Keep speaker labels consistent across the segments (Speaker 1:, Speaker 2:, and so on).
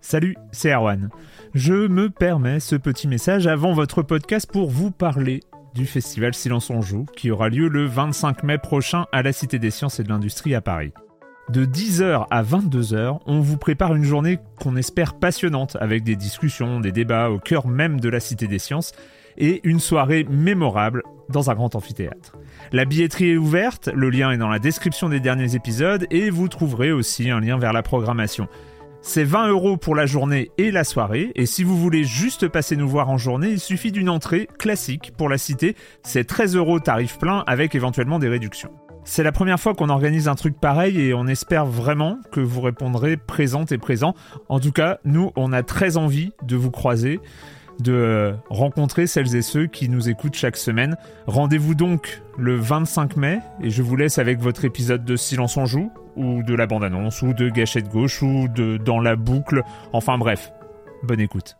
Speaker 1: Salut, c'est Erwan. Je me permets ce petit message avant votre podcast pour vous parler du festival Silence on Joue qui aura lieu le 25 mai prochain à la Cité des Sciences et de l'Industrie à Paris. De 10h à 22h, on vous prépare une journée qu'on espère passionnante avec des discussions, des débats au cœur même de la Cité des Sciences et une soirée mémorable dans un grand amphithéâtre. La billetterie est ouverte, le lien est dans la description des derniers épisodes et vous trouverez aussi un lien vers la programmation. C'est 20 € pour la journée et la soirée, et si vous voulez juste passer nous voir en journée, il suffit d'une entrée classique pour la Cité, c'est 13 € tarif plein avec éventuellement des réductions. C'est la première fois qu'on organise un truc pareil et on espère vraiment que vous répondrez présentes et présents. En tout cas, nous, on a très envie de vous croiser, de rencontrer celles et ceux qui nous écoutent chaque semaine. Rendez-vous donc le 25 mai et je vous laisse avec votre épisode de Silence on Joue, ou de la bande-annonce, ou de Gâchette Gauche, ou de Dans la boucle. Enfin bref, bonne écoute.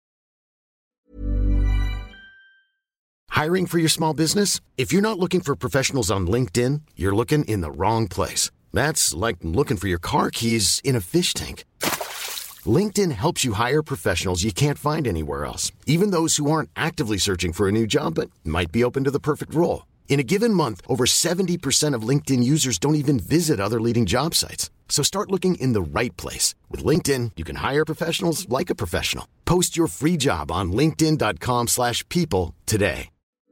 Speaker 2: Hiring for your small business? If you're not looking for professionals on LinkedIn, you're looking in the wrong place. That's like looking for your car keys in a fish tank. LinkedIn helps you hire professionals you can't find anywhere else, even those who aren't actively searching for a new job but might be open to the perfect role. In a given month, over 70% of LinkedIn users don't even visit other leading job sites. So start looking in the right place. With LinkedIn, you can hire professionals like a professional. Post your free job on linkedin.com/people today.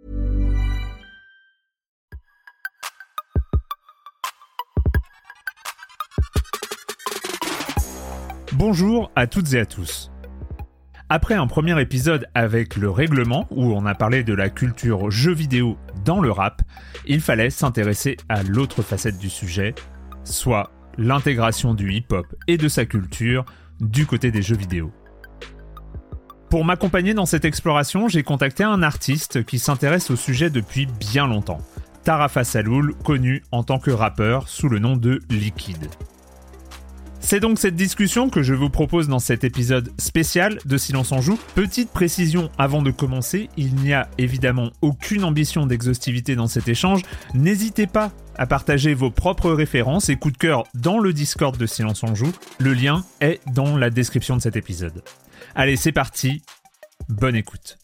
Speaker 1: Bonjour à toutes et à tous. Après un premier épisode avec le règlement, où on a parlé de la culture jeux vidéo dans le rap, il fallait s'intéresser à l'autre facette du sujet, soit l'intégration du hip-hop et de sa culture du côté des jeux vidéo. Pour m'accompagner dans cette exploration, j'ai contacté un artiste qui s'intéresse au sujet depuis bien longtemps, Tarafa Saloul, connu en tant que rappeur sous le nom de Liquid. C'est donc cette discussion que je vous propose dans cet épisode spécial de Silence on Joue. Petite précision avant de commencer, il n'y a évidemment aucune ambition d'exhaustivité dans cet échange. N'hésitez pas à partager vos propres références et coups de cœur dans le Discord de Silence on Joue. Le lien est dans la description de cet épisode. Allez, c'est parti. Bonne écoute.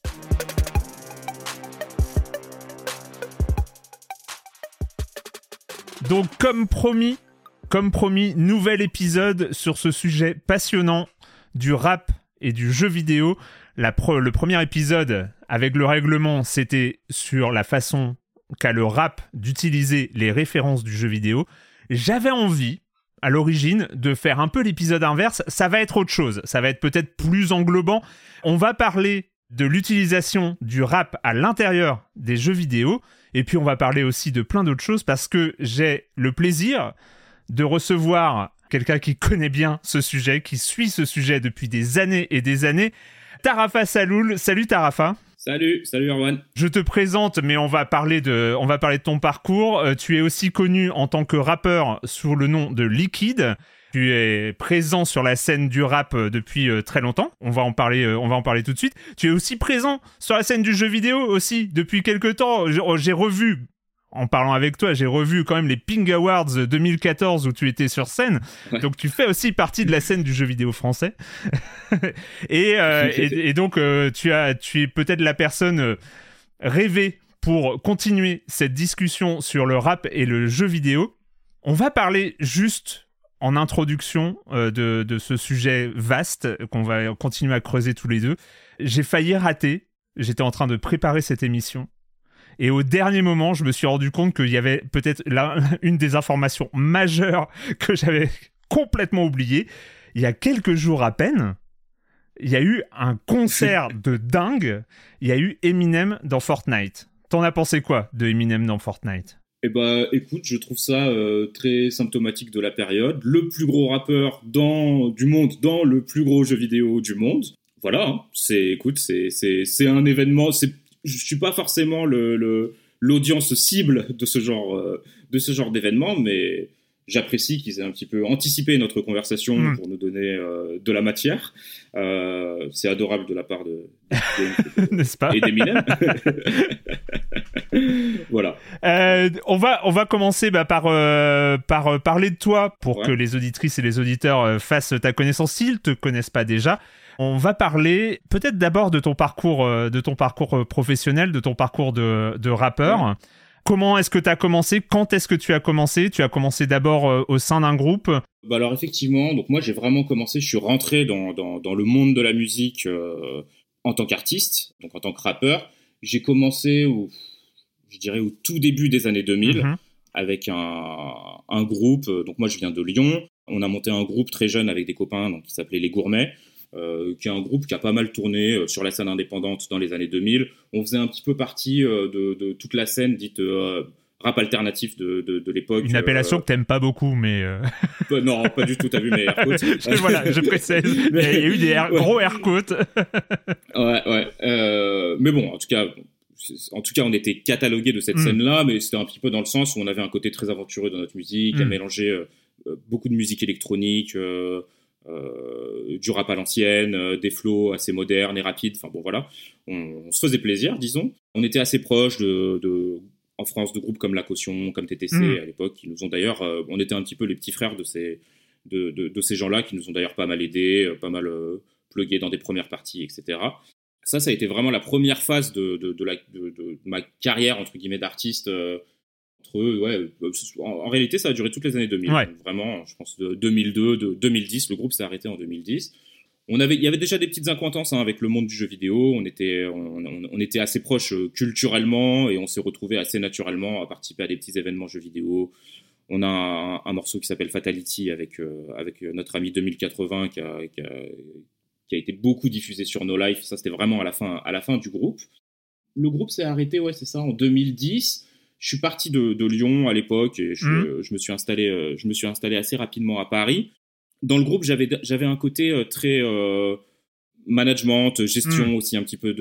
Speaker 1: Donc, comme promis, nouvel épisode sur ce sujet passionnant du rap et du jeu vidéo. Le premier épisode avec le règlement, c'était sur la façon qu'a le rap d'utiliser les références du jeu vidéo. J'avais envie, à l'origine, de faire un peu l'épisode inverse. Ça va être autre chose, ça va être peut-être plus englobant. On va parler de l'utilisation du rap à l'intérieur des jeux vidéo, et puis on va parler aussi de plein d'autres choses parce que j'ai le plaisir de recevoir quelqu'un qui connaît bien ce sujet, qui suit ce sujet depuis des années et des années, Tarafa Saloul. Salut Tarafa.
Speaker 3: Salut Erwan.
Speaker 1: Je te présente, mais on va parler de ton parcours. Tu es aussi connu en tant que rappeur sous le nom de Liquid. Tu es présent sur la scène du rap depuis très longtemps. On va en parler tout de suite. Tu es aussi présent sur la scène du jeu vidéo aussi depuis quelques temps. J'ai revu. En parlant avec toi, j'ai revu quand même les Ping Awards 2014 où tu étais sur scène. Ouais. Donc, tu fais aussi partie de la scène du jeu vidéo français. et donc, tu es peut-être la personne rêvée pour continuer cette discussion sur le rap et le jeu vidéo. On va parler juste en introduction de ce sujet vaste qu'on va continuer à creuser tous les deux. J'ai failli rater. J'étais en train de préparer cette émission. Et au dernier moment, je me suis rendu compte qu'il y avait peut-être une des informations majeures que j'avais complètement oubliées. Il y a quelques jours à peine, il y a eu un concert de dingue. Il y a eu Eminem dans Fortnite. T'en as pensé quoi de Eminem dans Fortnite ?
Speaker 3: Eh ben, écoute, je trouve ça très symptomatique de la période. Le plus gros rappeur du monde dans le plus gros jeu vidéo du monde. Voilà, hein. C'est un événement. Je suis pas forcément l'audience cible de ce genre d'événement, mais j'apprécie qu'ils aient un petit peu anticipé notre conversation pour nous donner de la matière. C'est adorable de la part de
Speaker 1: n'est-ce pas,
Speaker 3: et d'Eminem. Voilà.
Speaker 1: On va commencer par parler de toi pour que les auditrices et les auditeurs fassent ta connaissance s'ils te connaissent pas déjà. On va parler peut-être d'abord de ton parcours professionnel, de ton parcours de rappeur. Ouais. Comment est-ce que tu as commencé ? Quand est-ce que tu as commencé ? Tu as commencé d'abord au sein d'un groupe ?
Speaker 3: Bah alors effectivement, donc moi j'ai vraiment commencé, je suis rentré dans le monde de la musique en tant qu'artiste, donc en tant que rappeur. J'ai commencé au tout début des années 2000 avec un groupe. Donc moi je viens de Lyon. On a monté un groupe très jeune avec des copains donc, qui s'appelait Les Gourmets. Qui est un groupe qui a pas mal tourné sur la scène indépendante dans les années 2000. On faisait un petit peu partie de toute la scène dite rap alternatif de l'époque.
Speaker 1: Une appellation que t'aimes pas beaucoup, mais...
Speaker 3: Non, pas du tout, t'as vu mes air quotes.
Speaker 1: Voilà, je précise. Il y a eu des gros air quotes.
Speaker 3: Ouais. Mais bon, en tout cas, on était catalogués de cette scène-là, mais c'était un petit peu dans le sens où on avait un côté très aventureux dans notre musique, à mélanger beaucoup de musique électronique... du rap à l'ancienne, des flows assez modernes et rapides, enfin bon voilà, on se faisait plaisir, disons. On était assez proches en France de groupes comme La Caution, comme TTC à l'époque, qui nous ont d'ailleurs, on était un petit peu les petits frères de ces gens-là, qui nous ont d'ailleurs pas mal aidés, pas mal plugués dans des premières parties, etc. Ça a été vraiment la première phase de ma carrière, entre guillemets, d'artiste. En réalité, ça a duré toutes les années 2000.
Speaker 1: Ouais.
Speaker 3: Donc, vraiment, je pense de 2002, de 2010, le groupe s'est arrêté en 2010. Il y avait déjà des petites accointances avec le monde du jeu vidéo. On était assez proches culturellement et on s'est retrouvés assez naturellement à participer à des petits événements jeux vidéo. On a un morceau qui s'appelle Fatality avec notre ami 2080 qui a été beaucoup diffusé sur No Life. Ça, c'était vraiment à la fin du groupe. Le groupe s'est arrêté, c'est ça, en 2010. Je suis parti de Lyon à l'époque et je me suis installé assez rapidement à Paris. Dans le groupe, j'avais un côté très management, gestion aussi un petit peu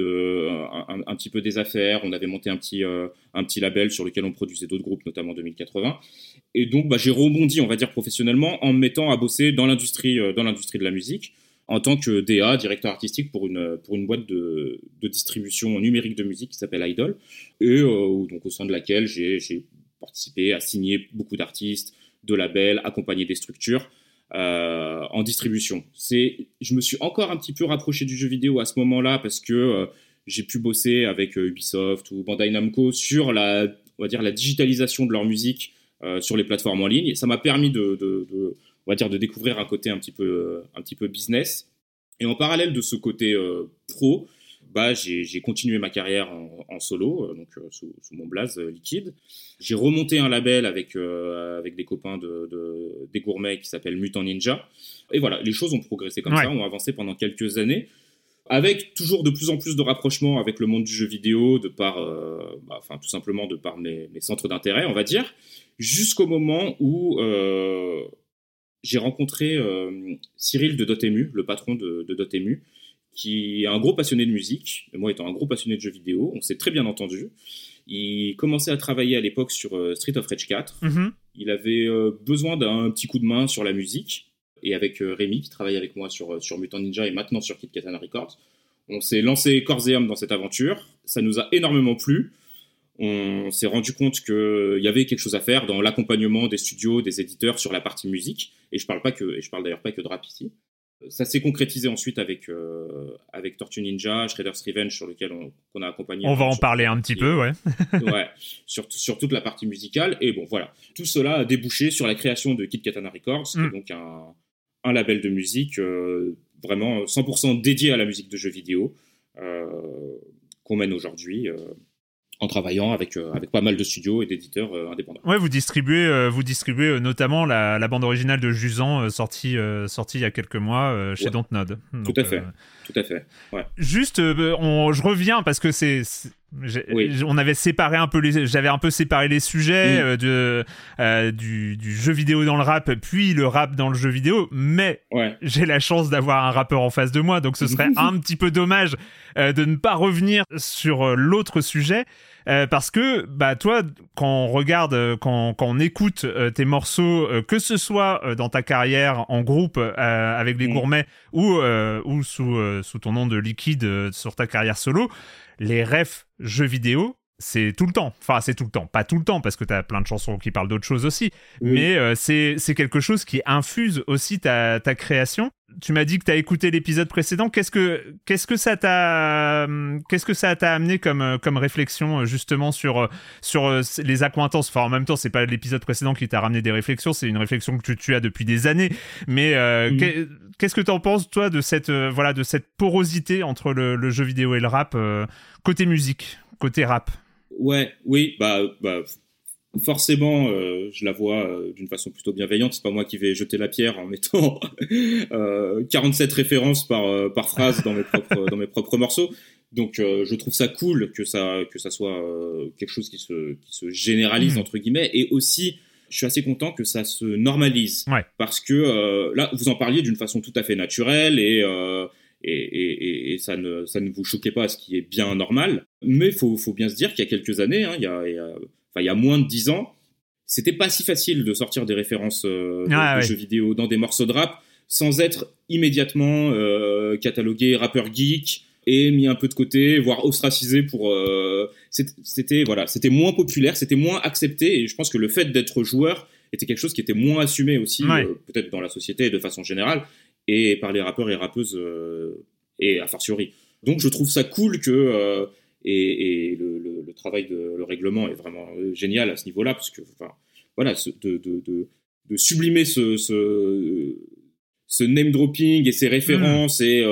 Speaker 3: des affaires. On avait monté un petit label sur lequel on produisait d'autres groupes, notamment 2080. Et donc, j'ai rebondi, on va dire professionnellement, en me mettant à bosser dans l'industrie de la musique en tant que DA, directeur artistique pour une boîte de distribution numérique de musique qui s'appelle Idol, et donc au sein de laquelle j'ai participé à signer beaucoup d'artistes, de labels, accompagner des structures en distribution. Je me suis encore un petit peu rapproché du jeu vidéo à ce moment-là parce que j'ai pu bosser avec Ubisoft ou Bandai Namco sur la digitalisation de leur musique sur les plateformes en ligne. Et ça m'a permis de découvrir un côté un petit peu business. Et en parallèle de ce côté pro, j'ai continué ma carrière en solo, donc sous mon blaze Liquid. J'ai remonté un label avec des copains des Gourmets qui s'appelle Mutant Ninja. Et voilà, les choses ont progressé comme ça, ont avancé pendant quelques années, avec toujours de plus en plus de rapprochements avec le monde du jeu vidéo, tout simplement de par mes centres d'intérêt, on va dire, jusqu'au moment où j'ai rencontré Cyril de Dotemu, le patron de Dotemu, qui est un gros passionné de musique, moi étant un gros passionné de jeux vidéo, on s'est très bien entendu. Il commençait à travailler à l'époque sur Street of Rage 4. Il avait besoin d'un petit coup de main sur la musique, et avec Rémi, qui travaille avec moi sur Mutant Ninja et maintenant sur Kid Katana Records, on s'est lancé corps et âme dans cette aventure. Ça nous a énormément plu. On s'est rendu compte qu'il y avait quelque chose à faire dans l'accompagnement des studios, des éditeurs sur la partie musique. Et je parle d'ailleurs pas que de rap ici. Ça s'est concrétisé ensuite avec Tortue Ninja, Shredder's Revenge, sur lequel qu'on a accompagné.
Speaker 1: On va en parler un petit peu, ouais.
Speaker 3: Ouais, sur toute la partie musicale. Et bon, voilà. Tout cela a débouché sur la création de Kid Katana Records, qui est donc un label de musique vraiment 100% dédié à la musique de jeux vidéo, qu'on mène aujourd'hui en travaillant avec pas mal de studios et d'éditeurs indépendants.
Speaker 1: Ouais, vous distribuez notamment la bande originale de Jusant sortie il y a quelques mois chez Dontnod.
Speaker 3: Tout à fait. Ouais.
Speaker 1: Juste, je reviens parce que on avait séparé un peu j'avais un peu séparé les sujets du jeu vidéo dans le rap, puis le rap dans le jeu vidéo, mais j'ai la chance d'avoir un rappeur en face de moi, donc ce serait un petit peu dommage de ne pas revenir sur l'autre sujet. Parce que toi, quand on regarde, quand on écoute tes morceaux, que ce soit dans ta carrière en groupe avec les Gourmets ou sous ton nom de Liquid sur ta carrière solo, les refs jeux vidéo, c'est tout le temps. Enfin, c'est tout le temps. Pas tout le temps, parce que t'as plein de chansons qui parlent d'autres choses aussi.
Speaker 3: Oui.
Speaker 1: Mais c'est quelque chose qui infuse aussi ta création. Tu m'as dit que t'as écouté l'épisode précédent. Qu'est-ce que ça t'a amené comme réflexion, justement, sur les accointances? Enfin, en même temps, c'est pas l'épisode précédent qui t'a ramené des réflexions, c'est une réflexion que tu as depuis des années. Mais qu'est-ce que t'en penses, toi, de cette porosité entre le jeu vidéo et le rap, côté musique, côté rap?
Speaker 3: Oui, forcément, je la vois d'une façon plutôt bienveillante. C'est pas moi qui vais jeter la pierre en mettant 47 références par phrase dans mes propres morceaux. Donc, je trouve ça cool que ça soit quelque chose qui se généralise entre guillemets, et aussi, je suis assez content que ça se normalise, parce que là, vous en parliez d'une façon tout à fait naturelle et ça ne vous choquait pas, ce qui est bien normal. Mais faut bien se dire qu'il y a quelques années, il y a moins de 10 ans, c'était pas si facile de sortir des références de jeux vidéo dans des morceaux de rap sans être immédiatement catalogué rappeur geek et mis un peu de côté, voire ostracisé pour... c'était moins populaire, c'était moins accepté, et je pense que le fait d'être joueur était quelque chose qui était moins assumé aussi, peut-être dans la société de façon générale, et par les rappeurs et rappeuses, et a fortiori. Donc je trouve ça cool que... et le travail le règlement est vraiment génial à ce niveau-là, parce que de sublimer ce name dropping et ces références et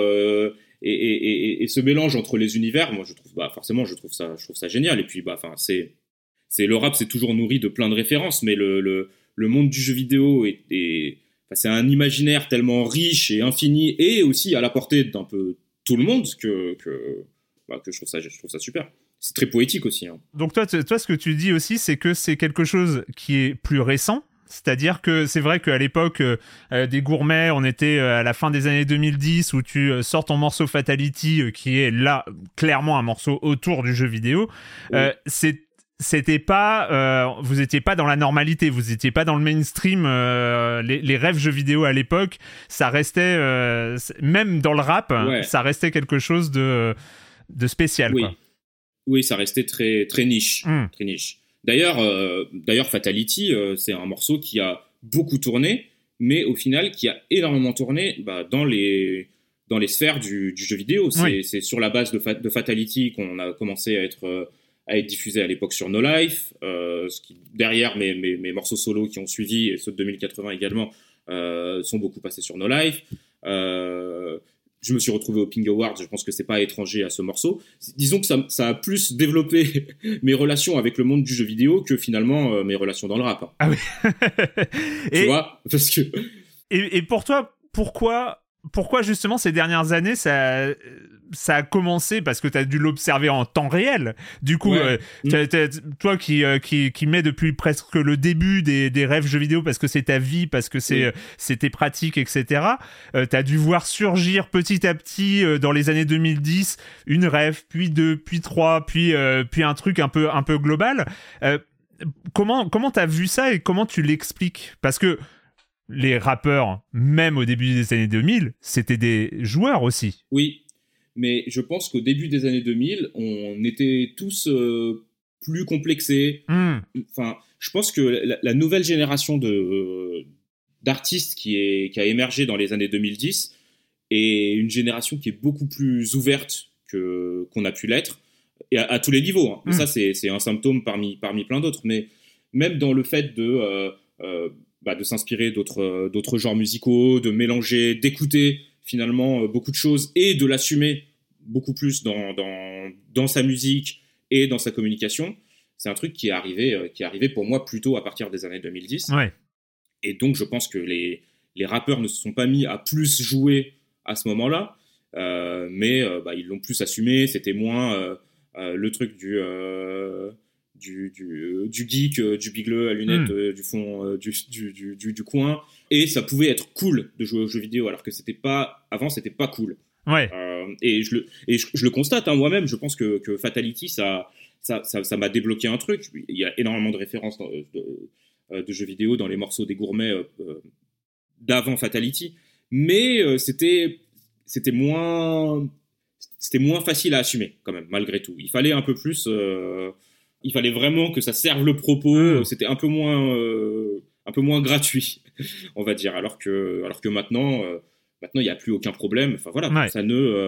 Speaker 3: ce mélange entre les univers, moi je trouve ça génial. Et puis c'est le rap, c'est toujours nourri de plein de références, mais le monde du jeu vidéo c'est un imaginaire tellement riche et infini, et aussi à la portée d'un peu tout le monde, que je trouve ça super. C'est très poétique aussi.
Speaker 1: Donc toi, ce que tu dis aussi, c'est que c'est quelque chose qui est plus récent. C'est-à-dire que c'est vrai qu'à l'époque des gourmets, on était à la fin des années 2010, où tu sors ton morceau Fatality, qui est là clairement un morceau autour du jeu vidéo. C'était pas, vous étiez pas dans la normalité, vous étiez pas dans le mainstream. Les rêves jeux vidéo à l'époque, ça restait, même dans le rap, ça restait quelque chose de spécial.
Speaker 3: Oui.
Speaker 1: Quoi.
Speaker 3: Oui, ça restait très très niche, très niche. D'ailleurs, Fatality, c'est un morceau qui a beaucoup tourné, mais au final qui a énormément tourné dans les sphères du jeu vidéo. C'est sur la base de Fatality qu'on a commencé à être diffusé à l'époque sur No Life, ce qui, derrière mes morceaux solo qui ont suivi, et ceux de 2080 également, sont beaucoup passés sur No Life. Je me suis retrouvé au Ping Awards, je pense que c'est pas étranger à ce morceau. Disons que ça a plus développé mes relations avec le monde du jeu vidéo que finalement mes relations dans le rap.
Speaker 1: Ah oui.
Speaker 3: Tu vois, parce que...
Speaker 1: Et pour toi, pourquoi justement ces dernières années ça a commencé? Parce que tu as dû l'observer en temps réel. Du coup, toi qui mets depuis presque le début des rêves jeux vidéo, parce que c'est ta vie, parce que c'est tes pratiques, etc. Tu as dû voir surgir petit à petit dans les années 2010 une rêve, puis deux, puis trois, puis un truc un peu global. Comment t'as vu ça et comment tu l'expliques? Parce que les rappeurs, même au début des années 2000, c'était des joueurs aussi.
Speaker 3: Oui, mais je pense qu'au début des années 2000, on était tous plus complexés. Enfin, je pense que la nouvelle génération d'artistes qui a émergé dans les années 2010 est une génération qui est beaucoup plus ouverte qu'on a pu l'être, et à tous les niveaux. Mais ça, c'est un symptôme parmi plein d'autres. Mais même dans le fait de s'inspirer d'autres genres musicaux, de mélanger, d'écouter finalement beaucoup de choses, et de l'assumer beaucoup plus dans sa musique et dans sa communication, c'est un truc qui est arrivé pour moi plutôt à partir des années 2010.
Speaker 1: Ouais.
Speaker 3: Et donc je pense que les rappeurs ne se sont pas mis à plus jouer à ce moment-là, mais ils l'ont plus assumé. C'était moins le truc du geek, du bigleux à lunettes du fond du coin, et ça pouvait être cool de jouer aux jeux vidéo, alors que c'était pas cool.
Speaker 1: Ouais.
Speaker 3: Et je le constate moi-même. Je pense que Fatality, ça m'a débloqué un truc. Il y a énormément de références de jeux vidéo dans les morceaux des gourmets d'avant Fatality, mais c'était moins facile à assumer quand même, malgré tout. Il fallait un peu plus il fallait vraiment que ça serve le propos. C'était un peu moins gratuit, on va dire. Alors que maintenant, il n'y a plus aucun problème. Enfin voilà, ça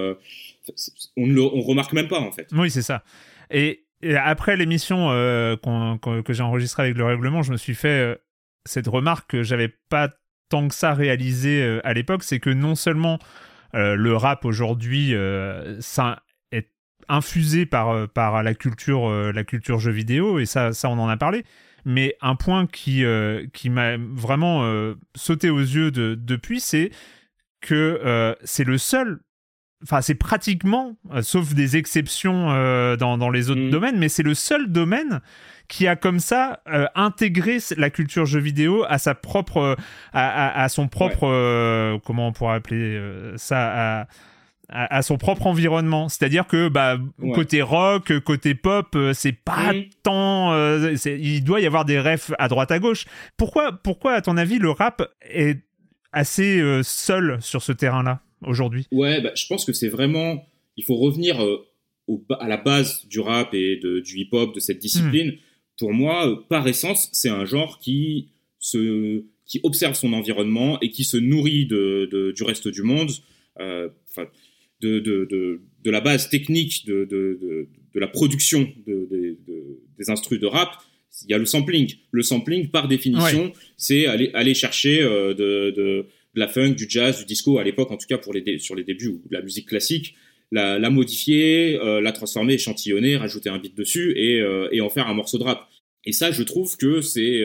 Speaker 3: on remarque même pas en fait.
Speaker 1: Oui, c'est ça. Et après l'émission que j'ai enregistrée avec le règlement, je me suis fait cette remarque que j'avais pas tant que ça réalisé à l'époque, c'est que non seulement le rap aujourd'hui, ça est infusé par la culture jeux vidéo, et ça on en a parlé, mais un point qui m'a vraiment sauté aux yeux depuis, c'est que c'est le seul. Enfin, c'est pratiquement, sauf des exceptions dans les autres domaines, mais c'est le seul domaine qui a comme ça intégré la culture jeux vidéo à sa propre, à son propre, comment on pourrait appeler ça, à son propre environnement. C'est-à-dire que côté rock, côté pop, c'est pas tant. Il doit y avoir des refs à droite à gauche. Pourquoi, à ton avis, le rap est assez seul sur ce terrain-là aujourd'hui?
Speaker 3: Ouais, je pense que c'est vraiment... Il faut revenir à la base du rap et du hip-hop, de cette discipline. Pour moi, par essence, c'est un genre qui observe son environnement et qui se nourrit du reste du monde, de la base technique de la production des instrus de rap. Il y a le sampling. Le sampling, par définition, c'est aller chercher de la funk, du jazz, du disco, à l'époque, en tout cas sur les débuts, ou de la musique classique, la modifier, la transformer, échantillonner, rajouter un beat dessus et en faire un morceau de rap. Et ça, je trouve que c'est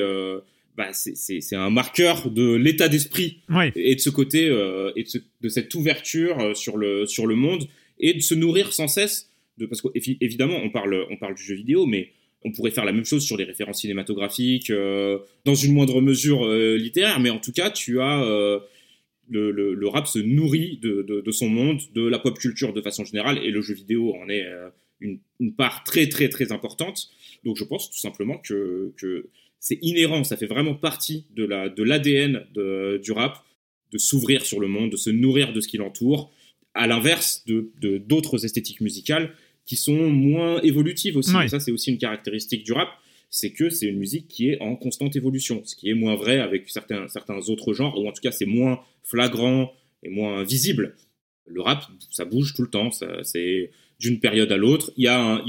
Speaker 3: un marqueur de l'état d'esprit et de ce côté de cette ouverture sur le monde, et de se nourrir sans cesse parce qu'évidemment on parle du jeu vidéo, mais on pourrait faire la même chose sur les références cinématographiques, dans une moindre mesure littéraire, mais en tout cas tu as le rap se nourrit de son monde, de la pop culture de façon générale, et le jeu vidéo en est une part très très très importante. Donc je pense tout simplement que c'est inhérent, ça fait vraiment partie de l'ADN du rap, de s'ouvrir sur le monde, de se nourrir de ce qui l'entoure, à l'inverse d'autres esthétiques musicales qui sont moins évolutives aussi. Et ça, c'est aussi une caractéristique du rap, c'est que c'est une musique qui est en constante évolution, ce qui est moins vrai avec certains autres genres, ou en tout cas c'est moins flagrant et moins visible. Le rap, ça bouge tout le temps, c'est d'une période à l'autre. Il y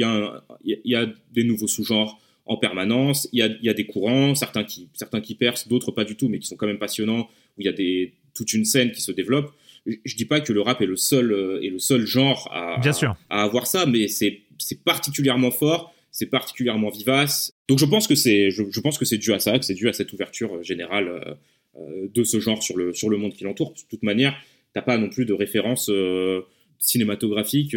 Speaker 3: a des nouveaux sous-genres en permanence, il y a des courants, certains qui percent, d'autres pas du tout, mais qui sont quand même passionnants, où il y a toute une scène qui se développe. Je dis pas que le rap est le seul genre à avoir ça, mais c'est particulièrement fort, c'est particulièrement vivace. Donc je pense que c'est dû à ça, que c'est dû à cette ouverture générale de ce genre sur le monde qui l'entoure. De toute manière, t'as pas non plus de références cinématographiques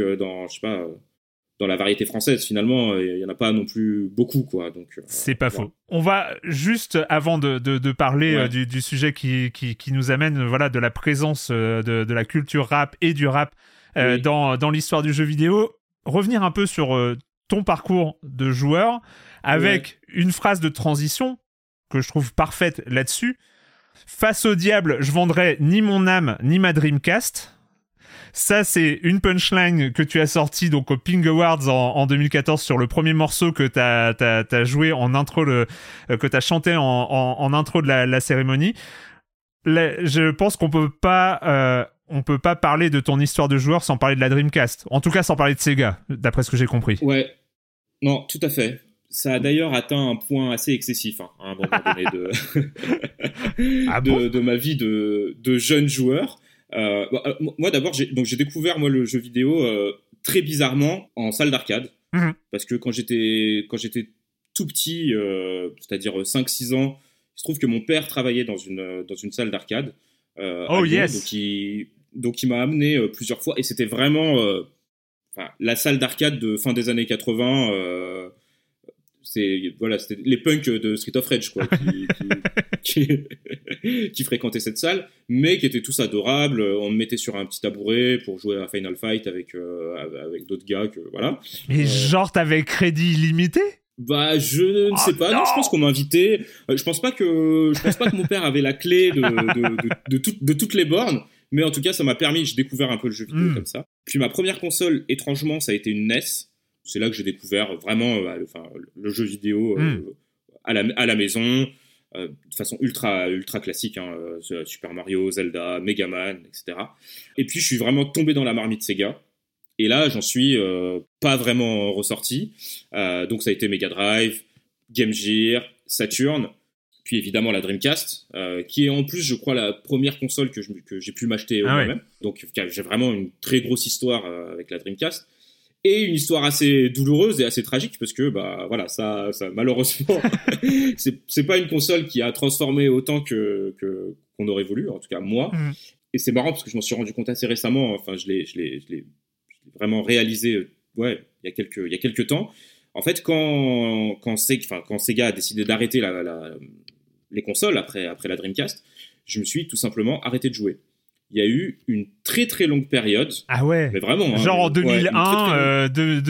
Speaker 3: dans la variété française. Finalement, il y en a pas non plus beaucoup, quoi. Donc
Speaker 1: c'est pas faux. On va juste, avant de parler du sujet qui nous amène, de la présence de la culture rap et du rap dans l'histoire du jeu vidéo, revenir un peu sur ton parcours de joueur, avec une phrase de transition que je trouve parfaite là-dessus. Face au diable, je vendrai ni mon âme ni ma Dreamcast. Ça, c'est une punchline que tu as sortie donc au Ping Awards en 2014 sur le premier morceau que t'as joué en intro, que t'as chanté en intro de la cérémonie. Je pense qu'on peut pas parler de ton histoire de joueur sans parler de la Dreamcast. En tout cas, sans parler de Sega, d'après ce que j'ai compris.
Speaker 3: Ouais, non, tout à fait. Ça a d'ailleurs atteint un point assez excessif à un moment donné de ma vie de jeune joueur. Moi d'abord j'ai découvert le jeu vidéo très bizarrement en salle d'arcade, parce que quand j'étais tout petit, c'est-à-dire 5-6 ans, il se trouve que mon père travaillait dans une salle d'arcade à Lyon, donc il m'a amené plusieurs fois, et c'était vraiment la salle d'arcade de fin des années 80. C'était les punks de Street of Rage, quoi, qui fréquentaient cette salle, mais qui étaient tous adorables. On me mettait sur un petit tabouret pour jouer à Final Fight avec d'autres gars, voilà.
Speaker 1: Mais genre, t'avais crédit illimité?
Speaker 3: Je ne sais pas. Non, je pense qu'on m'invitait. Je pense pas que mon père avait la clé de toutes les bornes, mais en tout cas, ça m'a permis. J'ai découvert un peu le jeu vidéo comme ça. Puis ma première console, étrangement, ça a été une NES. c'est là que j'ai découvert vraiment le jeu vidéo à la maison, de façon ultra classique, hein, Super Mario, Zelda, Mega Man, etc. Et puis je suis vraiment tombé dans la marmite Sega. Et là, j'en suis pas vraiment ressorti. Donc ça a été Mega Drive, Game Gear, Saturn, puis évidemment la Dreamcast, qui est en plus, je crois, la première console que j'ai pu m'acheter moi-même. Ouais. Donc j'ai vraiment une très grosse histoire avec la Dreamcast. Et une histoire assez douloureuse et assez tragique, parce que voilà, ça malheureusement, c'est pas une console qui a transformé autant qu'on aurait voulu, en tout cas moi. Et c'est marrant parce que je m'en suis rendu compte assez récemment. Enfin, je l'ai vraiment réalisé, il y a quelques temps. En fait, quand Sega a décidé d'arrêter les consoles après la Dreamcast, je me suis tout simplement arrêté de jouer. Il y a eu une très très longue période.
Speaker 1: Ah ouais.
Speaker 3: Mais vraiment.
Speaker 1: Genre en 2001,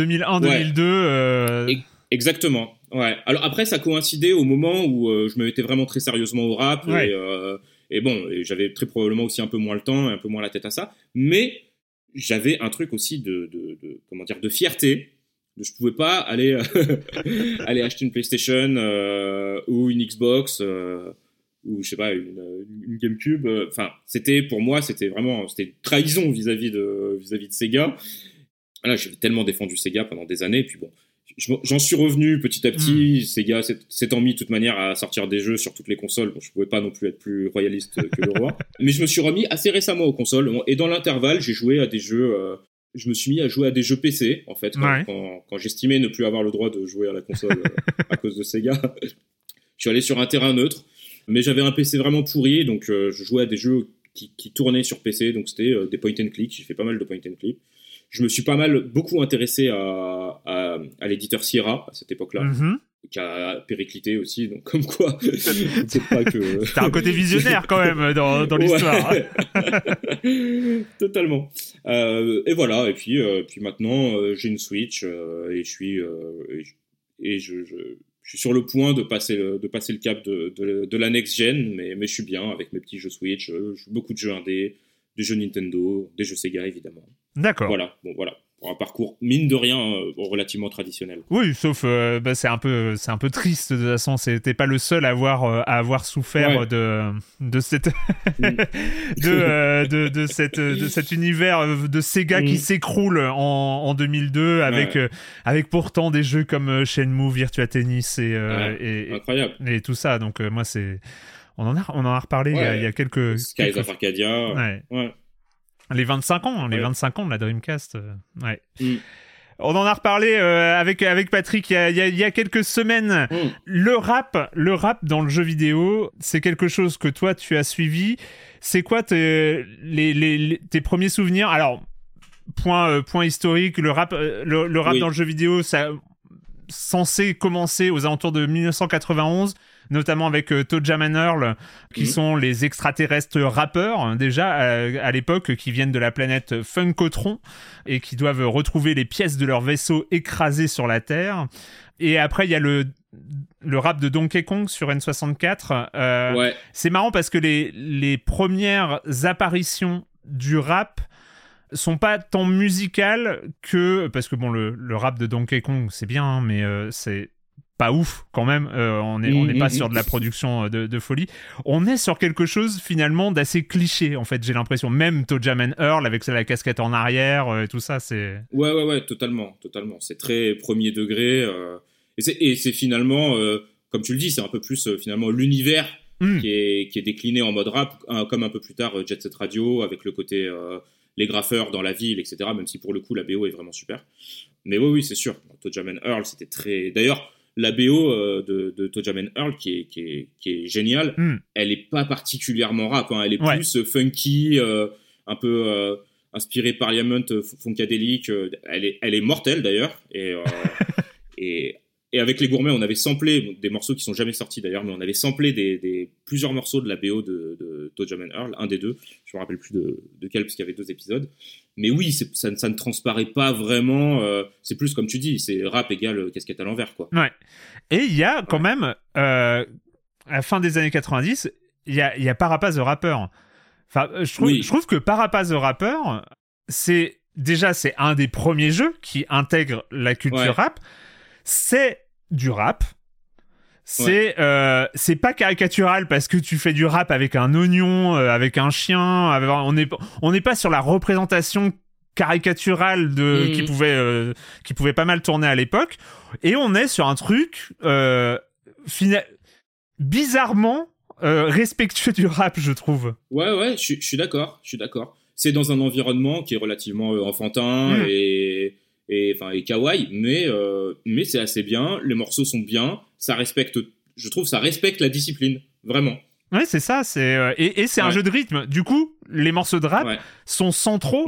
Speaker 1: 2002.
Speaker 3: Exactement. Ouais. Alors après, ça coïncidait au moment où je me mettais vraiment très sérieusement au rap. Ouais. Et j'avais très probablement aussi un peu moins le temps et un peu moins la tête à ça. Mais j'avais un truc aussi de fierté. Je pouvais pas aller acheter une PlayStation ou une Xbox. Ou je sais pas, une GameCube. Enfin, pour moi, c'était une trahison vis-à-vis de Sega. Là, j'ai tellement défendu Sega pendant des années, puis bon, j'en suis revenu petit à petit. Sega s'étant mis de toute manière à sortir des jeux sur toutes les consoles. Bon, je pouvais pas non plus être plus royaliste que le roi. Mais je me suis remis assez récemment aux consoles, et dans l'intervalle, j'ai joué à des jeux. Je me suis mis à jouer à des jeux PC, en fait, quand j'estimais ne plus avoir le droit de jouer à la console à cause de Sega. Je suis allé sur un terrain neutre. Mais j'avais un PC vraiment pourri, donc je jouais à des jeux qui tournaient sur PC, donc c'était des point and click. J'ai fait pas mal de point and click. Je me suis beaucoup intéressé à l'éditeur Sierra à cette époque-là, qui a périclité aussi, donc comme quoi, c'est pas que...
Speaker 1: T'as un côté visionnaire quand même dans l'histoire.
Speaker 3: Totalement. Et voilà, et puis maintenant j'ai une Switch et je suis sur le point de passer le cap de la next-gen, mais je suis bien avec mes petits jeux Switch. Je joue beaucoup de jeux indés, des jeux Nintendo, des jeux Sega, évidemment.
Speaker 1: D'accord.
Speaker 3: Voilà. Pour un parcours, mine de rien, relativement traditionnel.
Speaker 1: Oui, sauf c'est un peu triste de toute façon. T'es pas le seul à avoir souffert de cette de cet univers de Sega qui s'écroule en 2002 avec pourtant des jeux comme Shenmue, Virtua Tennis et
Speaker 3: incroyable
Speaker 1: et tout ça. Donc moi on en a reparlé il y a quelques
Speaker 3: Skies of Arcadia. Ouais.
Speaker 1: Les 25 ans de la Dreamcast. On en a reparlé avec Patrick il y a quelques semaines. Le rap dans le jeu vidéo, c'est quelque chose que toi tu as suivi. C'est quoi tes premiers souvenirs? Alors, point historique, le rap dans le jeu vidéo, ça censé commencer aux alentours de 1991, notamment avec ToeJam & Earl, qui sont les extraterrestres rappeurs, déjà à l'époque, qui viennent de la planète Funkotron et qui doivent retrouver les pièces de leur vaisseau écrasées sur la Terre. Et après, il y a le rap de Donkey Kong sur N64. C'est marrant parce que les premières apparitions du rap sont pas tant musicales que... Parce que bon, le rap de Donkey Kong, c'est bien, hein, mais c'est pas ouf quand même. On n'est pas sur de la production de folie. On est sur quelque chose finalement d'assez cliché, en fait, j'ai l'impression. Même ToeJam & Earl avec la casquette en arrière et tout ça, c'est...
Speaker 3: Ouais, totalement. C'est très premier degré. Et c'est finalement, comme tu le dis, c'est un peu plus finalement l'univers qui est décliné en mode rap, comme un peu plus tard Jet Set Radio, avec le côté... les graffeurs dans la ville, etc., même si pour le coup la BO est vraiment super. Mais oui, c'est sûr. ToeJam & Earl, c'était très... D'ailleurs, la BO de ToeJam & Earl, qui est géniale, elle est pas particulièrement rap, hein. Elle est plus funky, un peu inspirée Parliament, funkadelic. Elle est mortelle d'ailleurs. Et avec les gourmets, on avait samplé des morceaux qui sont jamais sortis d'ailleurs, mais on avait samplé plusieurs morceaux de la BO de ToeJam & Earl, un des deux. Je me rappelle plus de quel, parce qu'il y avait 2 épisodes. Mais oui, ça ne transparaît pas vraiment. C'est plus comme tu dis, c'est rap égale casquette à l'envers, quoi.
Speaker 1: Ouais. Et il y a quand même, à la fin des années 90, il y a Parappa the Rapper. Enfin, je trouve que Parappa the Rapper, c'est déjà, c'est un des premiers jeux qui intègre la culture rap. C'est du rap. C'est pas caricatural parce que tu fais du rap avec un oignon, avec un chien. On n'est pas sur la représentation caricaturale qui pouvait pas mal tourner à l'époque. Et on est sur un truc bizarrement respectueux du rap, je trouve.
Speaker 3: Ouais, je suis d'accord. C'est dans un environnement qui est relativement enfantin et kawaii, mais c'est assez bien. Les morceaux sont bien. Je trouve ça respecte la discipline, vraiment.
Speaker 1: Ouais, c'est ça. Et c'est un jeu de rythme. Du coup, les morceaux de rap sont centraux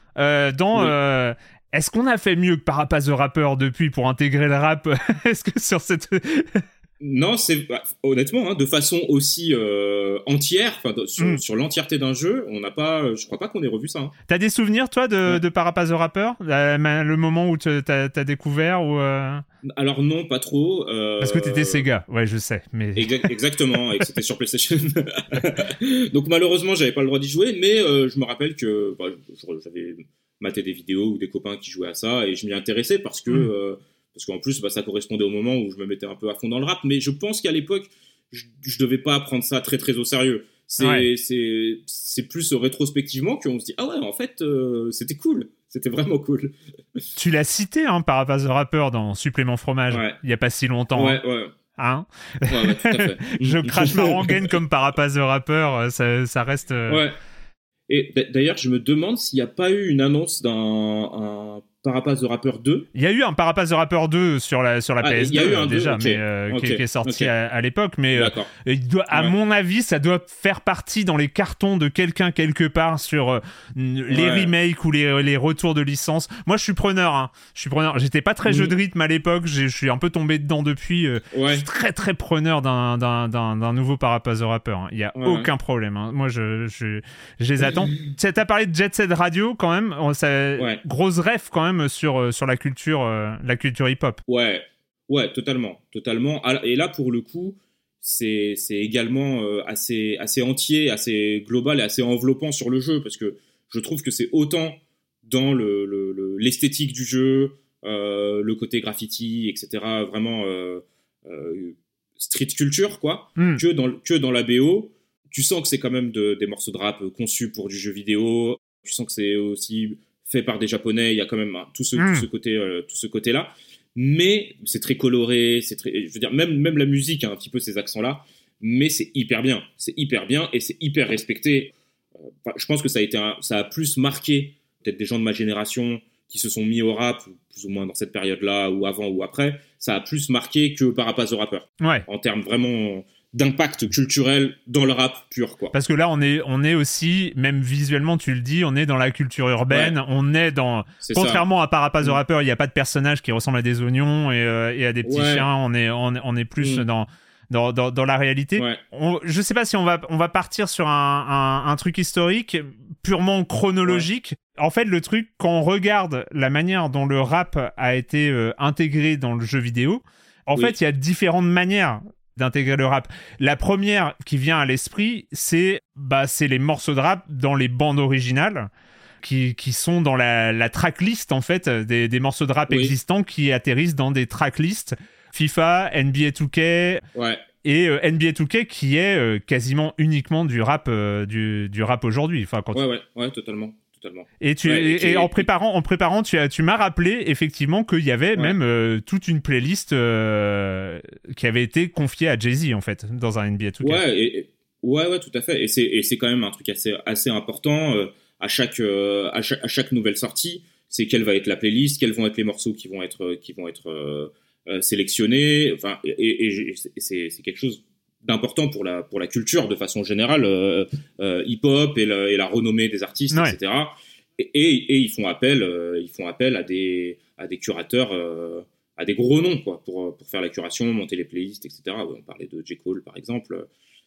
Speaker 1: dans. Est-ce qu'on a fait mieux que Parapaz the Rapper depuis pour intégrer le rap? Est-ce que sur cette
Speaker 3: Non, honnêtement, de façon aussi entière, sur l'entièreté d'un jeu, on n'a pas, je crois pas qu'on ait revu ça.
Speaker 1: T'as des souvenirs, toi, de Parapaz the Rapper, le moment où t'as découvert ou
Speaker 3: Alors non, pas trop.
Speaker 1: Parce que t'étais Sega, ouais, je sais. Mais
Speaker 3: exactement, et que c'était sur PlayStation. Donc malheureusement, j'avais pas le droit d'y jouer, mais je me rappelle que j'avais maté des vidéos ou des copains qui jouaient à ça, et je m'y intéressais parce qu'en plus, ça correspondait au moment où je me mettais un peu à fond dans le rap. Mais je pense qu'à l'époque, je devais pas prendre ça très, très au sérieux. C'est plus rétrospectivement qu'on se dit « Ah ouais, en fait, c'était cool. C'était vraiment cool. »
Speaker 1: Tu l'as cité, Parapaz the Rapper, dans Supplément Fromage, il y a pas si longtemps.
Speaker 3: Ouais.
Speaker 1: Hein
Speaker 3: ouais, tout à fait.
Speaker 1: Je crache ma rengaine comme Parapaz the Rapper, ça reste...
Speaker 3: Ouais. Et d'ailleurs, je me demande s'il n'y a pas eu une annonce d'un Parapaz the Rapper 2.
Speaker 1: Il y a eu un Parapaz the Rapper 2 sur la PS2
Speaker 3: il y a eu un
Speaker 1: déjà,
Speaker 3: 2,
Speaker 1: mais qui est sorti à l'époque. Mais à
Speaker 3: Ouais.
Speaker 1: mon avis, ça doit faire partie dans les cartons de quelqu'un quelque part sur les remakes ou les retours de licence. Moi, je suis preneur. J'étais pas très jeu de rythme à l'époque. Je suis un peu tombé dedans depuis. Je suis très très preneur d'un nouveau Parapaz the Rapper. Il y a aucun problème. Moi, je les attends. T'as parlé de Jet Set Radio quand même. Grosse ref quand même sur la culture hip-hop.
Speaker 3: Ouais, totalement. Et là, pour le coup, c'est également assez entier, assez global et assez enveloppant sur le jeu, parce que je trouve que c'est autant dans l'esthétique du jeu, le côté graffiti, etc., vraiment street culture, quoi, que dans la BO. Tu sens que c'est quand même des morceaux de rap conçus pour du jeu vidéo. Tu sens que c'est aussi fait par des Japonais. Il y a quand même tout ce côté-là. Mais c'est très coloré. Je veux dire, même la musique a un petit peu ces accents-là. Mais c'est hyper bien. Et c'est hyper respecté. Je pense que ça a plus marqué peut-être des gens de ma génération qui se sont mis au rap, plus ou moins dans cette période-là, ou avant ou après. Ça a plus marqué que Parapaz the Rapper.
Speaker 1: Ouais.
Speaker 3: En termes vraiment d'impact culturel dans le rap pur, quoi.
Speaker 1: Parce que là, on est aussi, même visuellement, tu le dis, on est dans la culture urbaine, on est dans... Contrairement à Parapaz the Rapper, il n'y a pas de personnage qui ressemble à des oignons et à des petits chiens, on est plus dans la réalité. Je sais pas si on va partir sur un truc historique, purement chronologique. En fait, le truc, quand on regarde la manière dont le rap a été intégré dans le jeu vidéo, en fait, il y a différentes manières d'intégrer le rap. La première qui vient à l'esprit, c'est les morceaux de rap dans les bandes originales qui sont dans la tracklist, en fait, des morceaux de rap existants qui atterrissent dans des tracklists FIFA, NBA 2K et NBA 2K qui est quasiment uniquement du rap aujourd'hui. Enfin,
Speaker 3: totalement.
Speaker 1: Et en préparant, tu m'as rappelé effectivement qu'il y avait même toute une playlist qui avait été confiée à Jay-Z en fait dans un NBA 2K.
Speaker 3: Ouais, tout à fait. Et c'est quand même un truc assez important à chaque nouvelle sortie. C'est quelle va être la playlist, quels vont être les morceaux qui vont être sélectionnés. Enfin, et c'est quelque chose d'important pour la culture de façon générale, hip-hop et la renommée des artistes, etc. Et ils font appel à des curateurs, à des gros noms, quoi, pour faire la curation, monter les playlists, etc. On parlait de J. Cole, par exemple.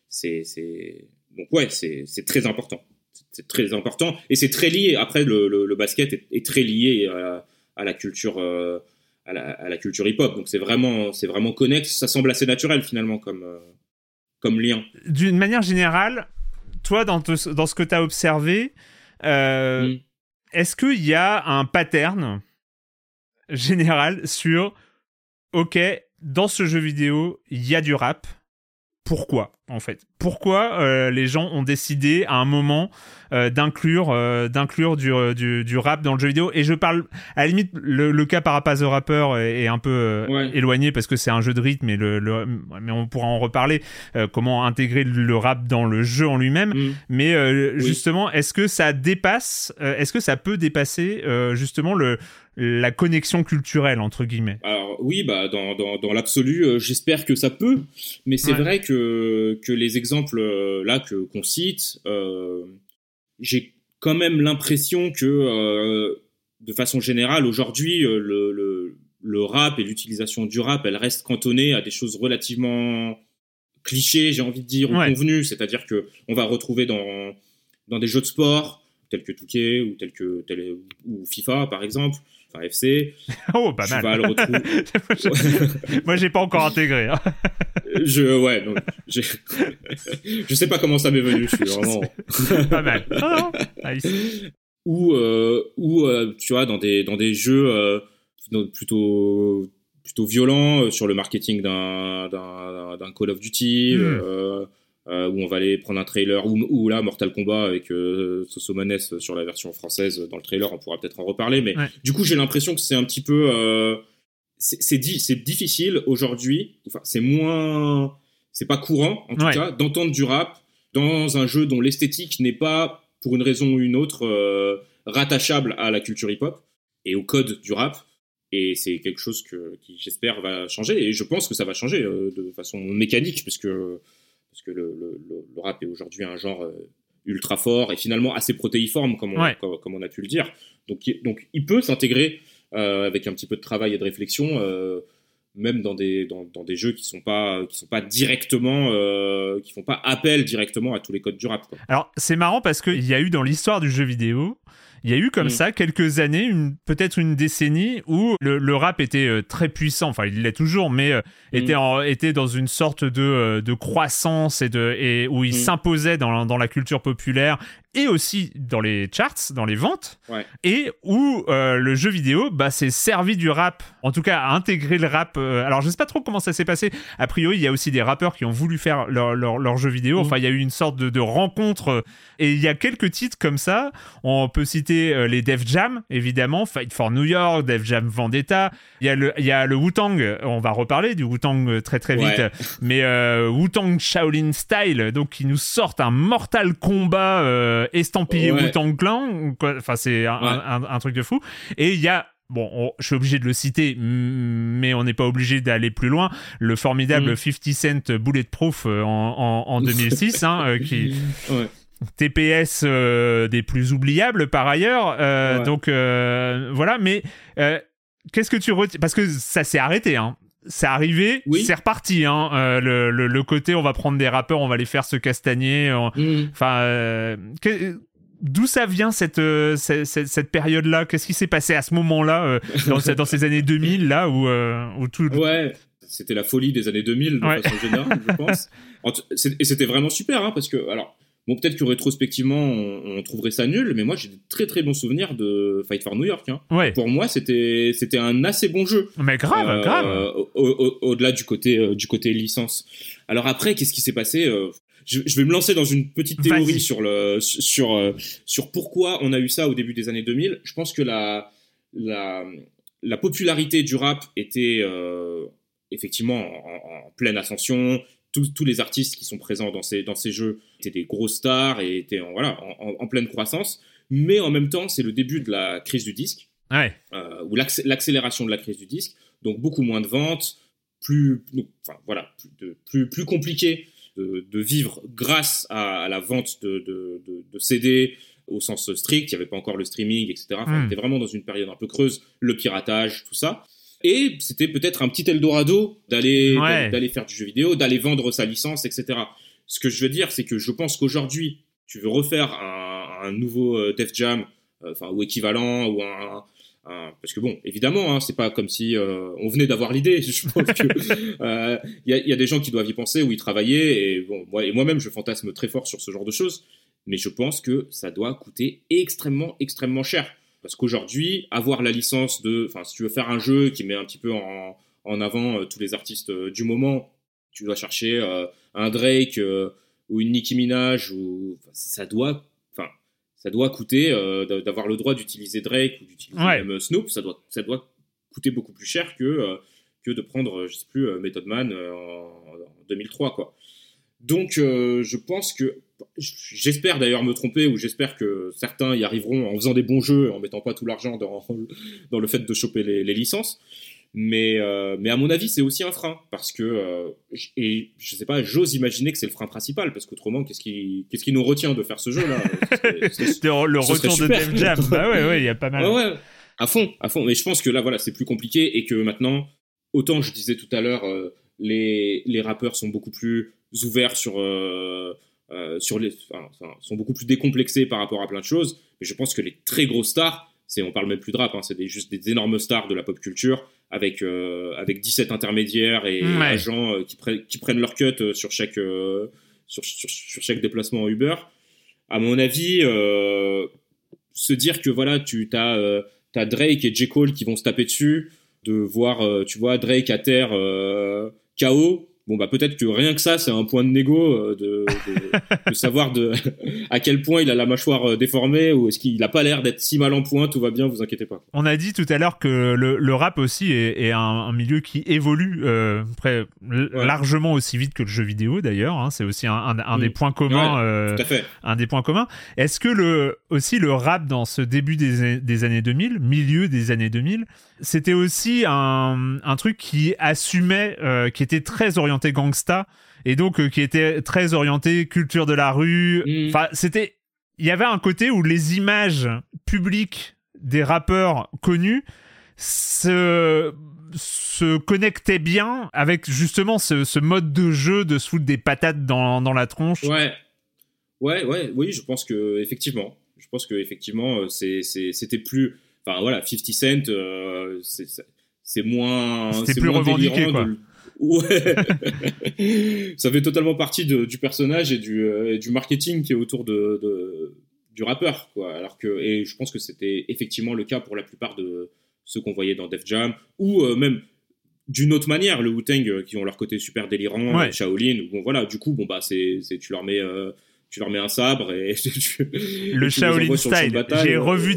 Speaker 3: Donc c'est très important. C'est très important et c'est très lié. Après, le basket est très lié à la culture. À la culture hip-hop. Donc c'est vraiment connexe. Ça semble assez naturel finalement comme lien.
Speaker 1: D'une manière générale, toi, dans ce que tu as observé, est-ce qu'il y a un pattern général sur ok, dans ce jeu vidéo, il y a du rap. Pourquoi, en fait? Pourquoi les gens ont décidé à un moment d'inclure du rap dans le jeu vidéo? Et je parle, à la limite, le cas Parappa the Rapper est un peu éloigné parce que c'est un jeu de rythme, mais on pourra en reparler. Comment intégrer le rap dans le jeu en lui-même. Mais justement, est-ce que ça peut dépasser justement la connexion culturelle, entre guillemets?
Speaker 3: Alors oui, dans l'absolu, j'espère que ça peut, mais c'est vrai que les exemples là qu'on cite, j'ai quand même l'impression que de façon générale aujourd'hui le rap et l'utilisation du rap, elle reste cantonnée à des choses relativement clichés, j'ai envie de dire, ou convenues, c'est-à-dire que on va retrouver dans des jeux de sport tels que 2K ou FIFA par exemple. Enfin, FC.
Speaker 1: Oh, pas mal.
Speaker 3: Tu vas le retrouver.
Speaker 1: Moi, j'ai pas encore intégré. Hein.
Speaker 3: Je sais pas comment ça m'est venu. Je suis vraiment
Speaker 1: pas mal. Oh, nice.
Speaker 3: Ou tu vois dans des jeux plutôt violents sur le marketing d'un Call of Duty. Où on va aller prendre un trailer, ou là Mortal Kombat avec Sosomanes sur la version française dans le trailer, on pourra peut-être en reparler, mais du coup j'ai l'impression que c'est un petit peu c'est difficile aujourd'hui, enfin c'est pas courant en tout cas d'entendre du rap dans un jeu dont l'esthétique n'est pas pour une raison ou une autre rattachable à la culture hip-hop et au code du rap. Et c'est quelque chose qui j'espère va changer, et je pense que ça va changer de façon mécanique, parce que le rap est aujourd'hui un genre ultra fort et finalement assez protéiforme, comme on a pu le dire. Donc il peut s'intégrer avec un petit peu de travail et de réflexion, même dans des jeux qui sont pas directement, qui font pas appel directement à tous les codes du rap, quoi.
Speaker 1: Alors c'est marrant parce qu'il y a eu dans l'histoire du jeu vidéo, il y a eu comme ça quelques années, peut-être une décennie, où le rap était très puissant. Enfin, il l'est toujours, mais était dans une sorte de croissance et où il s'imposait dans la culture populaire et aussi dans les charts, dans les ventes, et où le jeu vidéo s'est servi du rap, en tout cas à intégrer le rap. Alors je sais pas trop comment ça s'est passé. A priori, il y a aussi des rappeurs qui ont voulu faire leur jeu vidéo. Enfin, il y a eu une sorte de rencontre, et il y a quelques titres comme ça. On peut citer les Def Jam, évidemment, Fight for New York, Def Jam Vendetta. Il y a le Wu-Tang, on va reparler du Wu-Tang très très vite, mais Wu-Tang Shaolin Style, donc qui nous sortent un Mortal Kombat estampillé Wu-Tang Clan, quoi. Enfin c'est un truc de fou. Et il y a, je suis obligé de le citer, mais on n'est pas obligé d'aller plus loin, le formidable 50 Cent Bulletproof en 2006, qui... TPS des plus oubliables par ailleurs, donc voilà, mais qu'est-ce que tu retiens, parce que ça s'est arrêté, c'est arrivé, c'est reparti, le côté on va prendre des rappeurs, on va les faire se castagner, enfin d'où ça vient cette période-là? Qu'est-ce qui s'est passé à ce moment-là, dans ces années 2000 là où tout...
Speaker 3: C'était la folie des années 2000 de façon générale, je pense. Et c'était vraiment super, parce que alors bon, peut-être que rétrospectivement, on trouverait ça nul, mais moi, j'ai de très très bons souvenirs de Fight for New York. Pour moi, c'était un assez bon jeu.
Speaker 1: Mais grave.
Speaker 3: Au-delà du côté licence. Alors après, qu'est-ce qui s'est passé? Je vais me lancer dans une petite théorie sur pourquoi on a eu ça au début des années 2000. Je pense que la popularité du rap était effectivement en pleine ascension. Tous les artistes qui sont présents dans ces jeux étaient des grosses stars et étaient en pleine croissance. Mais en même temps, c'est le début de la crise du disque, ou l'accélération de la crise du disque. Donc beaucoup moins de ventes, plus compliqué de vivre grâce à la vente de CD au sens strict. Il n'y avait pas encore le streaming, etc. On était vraiment dans une période un peu creuse, le piratage, tout ça. Et c'était peut-être un petit Eldorado d'aller faire du jeu vidéo, d'aller vendre sa licence, etc. Ce que je veux dire, c'est que je pense qu'aujourd'hui, tu veux refaire un nouveau Def Jam, ou équivalent, ou parce que bon, évidemment, c'est pas comme si on venait d'avoir l'idée. Je pense que y a des gens qui doivent y penser ou y travailler. Et moi-même, je fantasme très fort sur ce genre de choses. Mais je pense que ça doit coûter extrêmement, extrêmement cher. Parce qu'aujourd'hui, avoir la licence si tu veux faire un jeu qui met un petit peu en avant tous les artistes du moment, tu dois chercher un Drake ou une Nicki Minaj, ça doit coûter d'avoir le droit d'utiliser Drake ou d'utiliser même Snoop, ça doit coûter beaucoup plus cher que de prendre, je sais plus, Method Man en 2003, quoi. Donc, je pense que, j'espère d'ailleurs me tromper, ou j'espère que certains y arriveront en faisant des bons jeux, en mettant pas tout l'argent dans le fait de choper les licences. Mais à mon avis, c'est aussi un frein, parce que, et je sais pas, j'ose imaginer que c'est le frein principal, parce qu'autrement, qu'est-ce qui nous retient de faire ce jeu-là?
Speaker 1: Le retour de Def Jam. Bah ouais, il y a pas mal.
Speaker 3: Ouais, à fond. Mais je pense que là, voilà, c'est plus compliqué, et que maintenant, autant je disais tout à l'heure, les rappeurs sont beaucoup plus ouverts sont beaucoup plus décomplexés par rapport à plein de choses, mais je pense que les très grosses stars, on parle même plus de rap, c'est juste des énormes stars de la pop culture avec 17 intermédiaires et agents qui prennent leur cut sur chaque déplacement en Uber. À mon avis, se dire que voilà, t'as Drake et J. Cole qui vont se taper dessus, de voir tu vois Drake à terre KO. Bon, bah, peut-être que rien que ça, c'est un point de négo de savoir à quel point il a la mâchoire déformée, ou est-ce qu'il a pas l'air d'être si mal en point, tout va bien, vous inquiétez pas.
Speaker 1: On a dit tout à l'heure que le rap aussi est un milieu qui évolue largement aussi vite que le jeu vidéo, d'ailleurs, c'est aussi un des points communs.
Speaker 3: Tout à fait.
Speaker 1: Un des points communs. Est-ce que le rap dans ce début des années 2000, milieu des années 2000, c'était aussi un truc qui assumait, qui était très orienté gangsta, et donc qui était très orienté culture de la rue. Enfin, il y avait un côté où les images publiques des rappeurs connus se connectaient bien avec justement ce mode de jeu de se foutre des patates dans la tronche.
Speaker 3: Oui, je pense que effectivement, c'était plus, enfin voilà, 50 Cent, c'est moins,
Speaker 1: c'était plus revendiqué, quoi.
Speaker 3: Ouais. Ça fait totalement partie du personnage et du marketing qui est autour du rappeur, quoi. Et je pense que c'était effectivement le cas pour la plupart de ceux qu'on voyait dans Def Jam, ou même d'une autre manière, le Wu-Tang, qui ont leur côté super délirant, Shaolin, bon voilà, du coup, bon bah tu leur mets un sabre et
Speaker 1: le Shaolin style. J'ai revu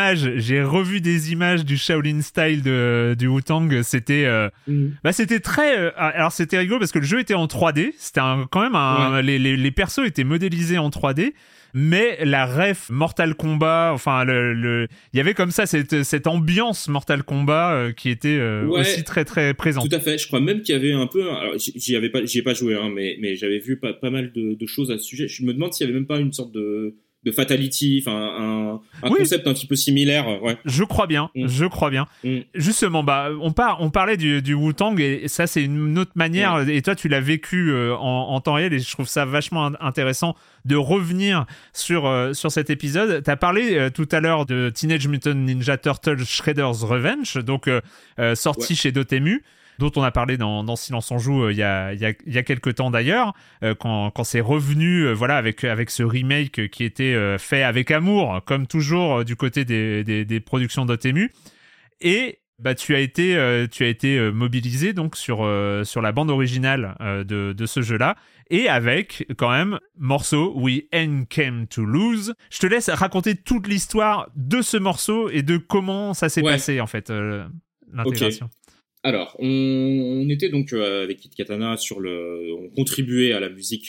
Speaker 1: des images du Shaolin style du Wu-Tang. C'était c'était très alors c'était rigolo parce que le jeu était en 3D, c'était quand même les persos étaient modélisés en 3D. Mais la ref Mortal Kombat, enfin il y avait comme ça cette ambiance Mortal Kombat qui était aussi très très présente.
Speaker 3: Tout à fait. Je crois même qu'il y avait un peu, alors j'y ai pas joué, mais j'avais vu pas mal de choses à ce sujet. Je me demande s'il y avait même pas une sorte de fatality, enfin un concept un petit peu similaire. Ouais.
Speaker 1: Je crois bien. Justement, on parlait du Wu-Tang, et ça c'est une autre manière, et toi tu l'as vécu en temps réel, et je trouve ça vachement intéressant de revenir sur cet épisode. T'as parlé tout à l'heure de Teenage Mutant Ninja Turtles Shredder's Revenge, donc sorti chez Dotemu, dont on a parlé dans Silence on joue il y a quelques temps d'ailleurs, quand c'est revenu avec ce remake qui était fait avec amour, comme toujours du côté des productions Dotemu. Et tu as été mobilisé donc sur la bande originale de ce jeu-là, et avec quand même morceau We Ain't Came to Lose. Je te laisse raconter toute l'histoire de ce morceau et de comment ça s'est passé en fait, l'intégration.
Speaker 3: Okay. Alors, on était donc avec Kid Katana on contribuait à la musique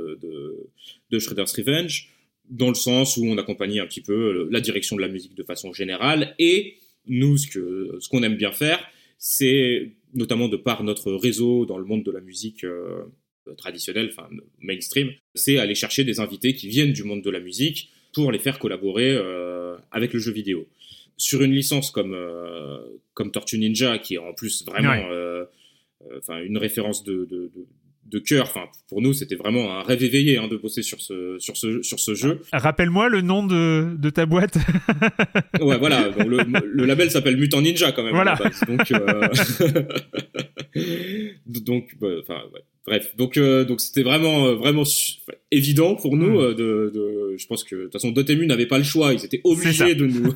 Speaker 3: de Shredder's Revenge, dans le sens où on accompagnait un petit peu la direction de la musique de façon générale, et nous, ce qu'on aime bien faire, c'est, notamment de par notre réseau dans le monde de la musique traditionnelle, enfin mainstream, c'est aller chercher des invités qui viennent du monde de la musique pour les faire collaborer avec le jeu vidéo. Sur une licence comme Tortue Ninja, qui est en plus vraiment une référence de cœur. Enfin, pour nous, c'était vraiment un rêve éveillé de bosser sur ce jeu.
Speaker 1: Rappelle-moi le nom de ta boîte.
Speaker 3: Ouais, voilà. Donc le label s'appelle Mutant Ninja quand même.
Speaker 1: Voilà.
Speaker 3: À la base. Donc, enfin, ouais. Bref, donc c'était vraiment évident pour nous je pense que de toute façon Dotemu n'avait pas le choix, ils étaient obligés de nous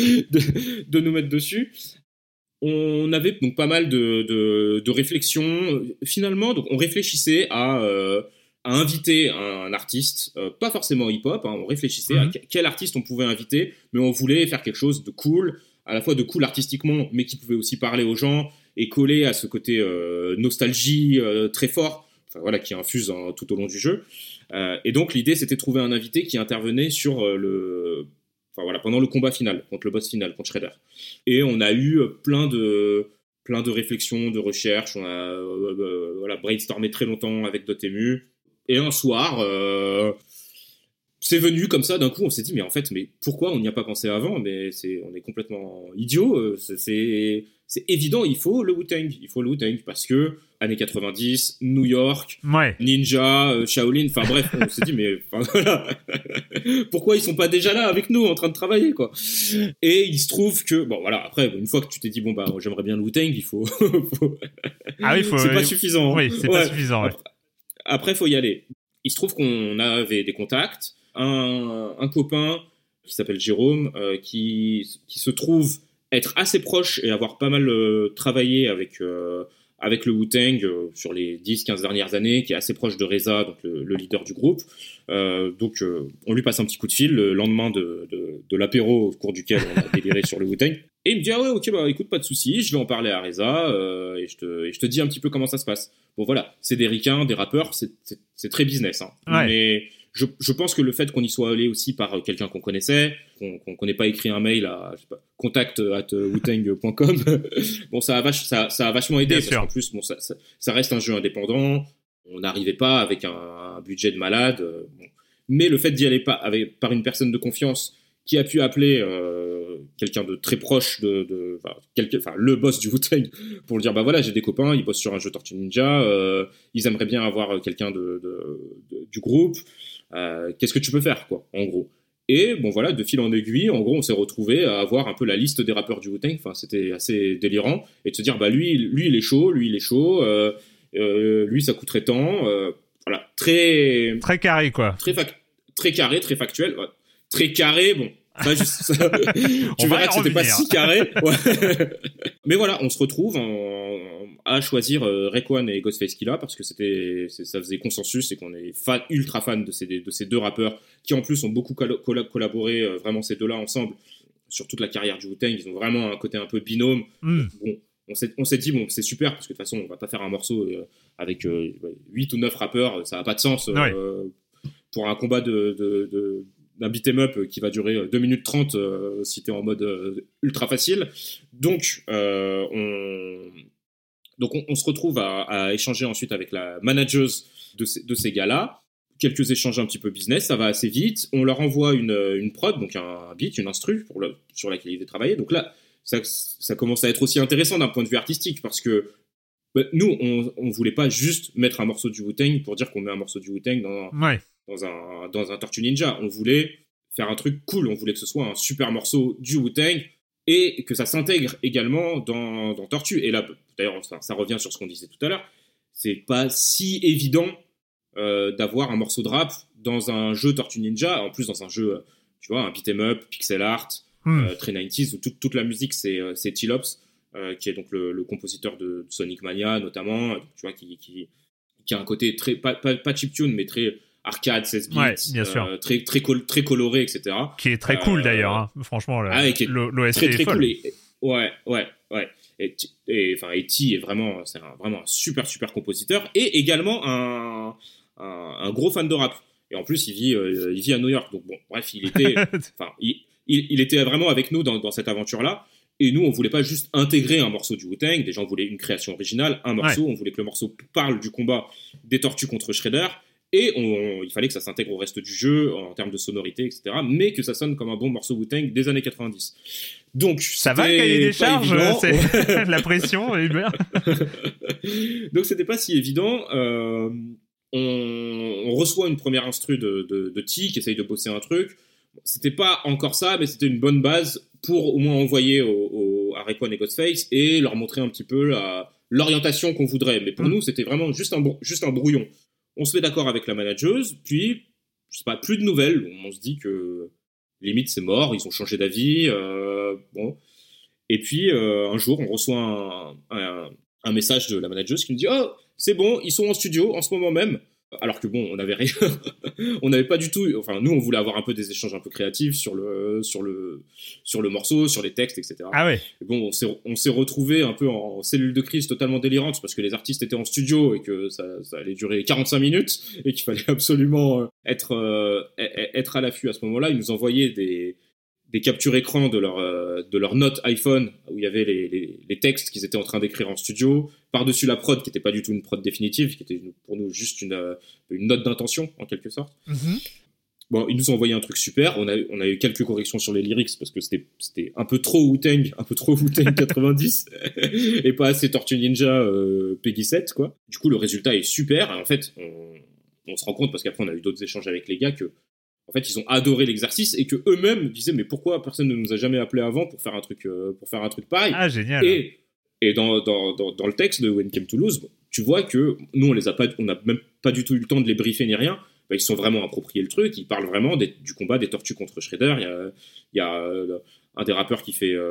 Speaker 3: de nous mettre dessus. On avait donc pas mal de réflexions finalement, donc on réfléchissait à inviter un artiste, pas forcément hip-hop, hein, on réfléchissait à quel artiste on pouvait inviter, mais on voulait faire quelque chose de cool, à la fois de cool artistiquement, mais qui pouvait aussi parler aux gens et coller à ce côté nostalgie très fort, enfin voilà, qui infuse tout au long du jeu. Et donc l'idée c'était de trouver un invité qui intervenait sur pendant le combat final, contre le boss final, contre Shredder. Et on a eu plein de réflexions, de recherches, on a brainstormé très longtemps avec Dotemu. Et un soir, c'est venu comme ça, d'un coup, on s'est dit, mais pourquoi on n'y a pas pensé avant ? Mais on est complètement idiots, c'est évident, il faut le Wu-Tang, parce que années 90, New York, Ninja, Shaolin, enfin bref, on s'est dit, voilà, pourquoi ils sont pas déjà là avec nous, en train de travailler, quoi. Et il se trouve que, bon voilà, après, une fois que tu t'es dit, j'aimerais bien le Wu-Tang, il faut... c'est pas suffisant.
Speaker 1: Oui, c'est pas suffisant, ouais.
Speaker 3: Après, faut y aller. Il se trouve qu'on avait des contacts, un copain qui s'appelle Jérôme, qui se trouve être assez proche et avoir pas mal travaillé avec le Wu-Tang sur les 10-15 dernières années, qui est assez proche de Reza, donc le leader du groupe. Donc on lui passe un petit coup de fil le lendemain de l'apéro au cours duquel on a déliré sur le Wu-Tang. Et il me dit, ah ouais, ok, écoute, pas de soucis, je vais en parler à Reza et je te dis un petit peu comment ça se passe. Bon voilà, c'est des ricains, des rappeurs, c'est très business. Hein. Ouais. Mais je pense que le fait qu'on y soit allé aussi par quelqu'un qu'on connaissait, qu'on n'ait pas écrit un mail à contact@wutang.com, bon, ça a vachement aidé. Parce qu'en plus, bon, ça reste un jeu indépendant. On n'arrivait pas avec un budget de malade. Bon. Mais le fait d'y aller par une personne de confiance qui a pu appeler quelqu'un de très proche le boss du Wu-Tang pour lui dire voilà, j'ai des copains, ils bossent sur un jeu Tortue Ninja, ils aimeraient bien avoir quelqu'un du groupe, qu'est-ce que tu peux faire, quoi, en gros. Et bon voilà, de fil en aiguille, en gros, on s'est retrouvé à avoir un peu la liste des rappeurs du Wu-Tang. Enfin, c'était assez délirant, et de se dire lui il est chaud, lui ça coûterait tant, voilà, très carré, quoi, très carré, très factuel, ouais. Très carré, bon. Ça, tu verras que c'était pas si carré. Ouais. Mais voilà, on se retrouve à choisir Raekwon et Ghostface Killah parce que ça faisait consensus et qu'on est ultra fan de ces deux rappeurs qui en plus ont beaucoup collaboré, vraiment ces deux-là ensemble sur toute la carrière du Wu-Tang. Ils ont vraiment un côté un peu binôme. Bon, on s'est dit, bon, c'est super parce que de toute façon, on va pas faire un morceau avec 8 ou 9 rappeurs, ça a pas de sens pour un combat d'un beat'em up qui va durer 2 minutes 30 si t'es en mode ultra facile. Donc on se retrouve à échanger ensuite avec la manageuse de ces gars-là. Quelques échanges un petit peu business, ça va assez vite. On leur envoie une prod, donc un beat, une instru sur laquelle ils devaient travailler. Donc là, ça commence à être aussi intéressant d'un point de vue artistique parce que nous, on voulait pas juste mettre un morceau du Wu-Tang pour dire qu'on met un morceau du Wu-Tang dans un Tortue Ninja. On voulait faire un truc cool, on voulait que ce soit un super morceau du Wu-Tang et que ça s'intègre également dans Tortue. Et là, d'ailleurs, ça revient sur ce qu'on disait tout à l'heure, c'est pas si évident d'avoir un morceau de rap dans un jeu Tortue Ninja, en plus dans un jeu, tu vois, un beat'em up, pixel art, très 90s, où toute la musique c'est T-Lops, qui est donc le compositeur de Sonic Mania notamment, tu vois, qui a un côté très pas chiptune mais très arcade, 16 bits, bien sûr. Très coloré, etc.
Speaker 1: Qui est très cool d'ailleurs, hein. Franchement, l'OST
Speaker 3: très, très
Speaker 1: est folle.
Speaker 3: Cool ouais. Et T est vraiment, vraiment un super compositeur et également un gros fan de rap. Et en plus, il vit à New York. Donc bon, bref, il était vraiment avec nous dans cette aventure-là. Et nous, on voulait pas juste intégrer un morceau du Wu-Tang. Déjà, on voulait une création originale, un morceau. On voulait que le morceau parle du combat des Tortues contre Shredder. Et il fallait que ça s'intègre au reste du jeu en termes de sonorité, etc. Mais que ça sonne comme un bon morceau Wu-Tang des années 90. Donc,
Speaker 1: ça va, le cahier des charges, c'est la pression, Hubert.
Speaker 3: Donc, c'était pas si évident. On reçoit une première instru de T qui essaye de bosser un truc. C'était pas encore ça, mais c'était une bonne base pour au moins envoyer à Raekwon et Ghostface et leur montrer un petit peu l'orientation qu'on voudrait. Mais pour nous, c'était vraiment juste un brouillon. On se met d'accord avec la manageuse, puis, je sais pas, plus de nouvelles. On se dit que limite c'est mort, ils ont changé d'avis. Bon. Et puis un jour, on reçoit un message de la manageuse qui nous dit « Oh, c'est bon, ils sont en studio en ce moment même ». Alors que bon, on n'avait rien, on n'avait pas du tout. Enfin, nous, on voulait avoir un peu des échanges un peu créatifs sur le morceau, sur les textes, etc.
Speaker 1: Ah ouais.
Speaker 3: Et bon, on s'est retrouvé un peu en cellule de crise totalement délirante parce que les artistes étaient en studio et que ça allait durer 45 minutes et qu'il fallait absolument être à l'affût à ce moment-là. Ils nous envoyaient des captures écran de leur note iPhone où il y avait les textes qu'ils étaient en train d'écrire en studio, par-dessus la prod qui n'était pas du tout une prod définitive, qui était pour nous juste une note d'intention en quelque sorte. Bon, ils nous ont envoyé un truc super, on a eu quelques corrections sur les lyrics parce que c'était un peu trop Wu-Tang 90 et pas assez Tortue Ninja Peggy 7 quoi. Du coup le résultat est super et en fait on se rend compte parce qu'après on a eu d'autres échanges avec les gars que en fait, ils ont adoré l'exercice et que eux-mêmes disaient mais pourquoi personne ne nous a jamais appelé avant pour faire un truc pareil.
Speaker 1: Ah génial.
Speaker 3: Et dans le texte de When Came to Lose, tu vois que nous on n'a même pas du tout eu le temps de les briefer ni rien. Bah, ils se sont vraiment approprié le truc. Ils parlent vraiment du combat des tortues contre Shredder. Il y a un des rappeurs qui fait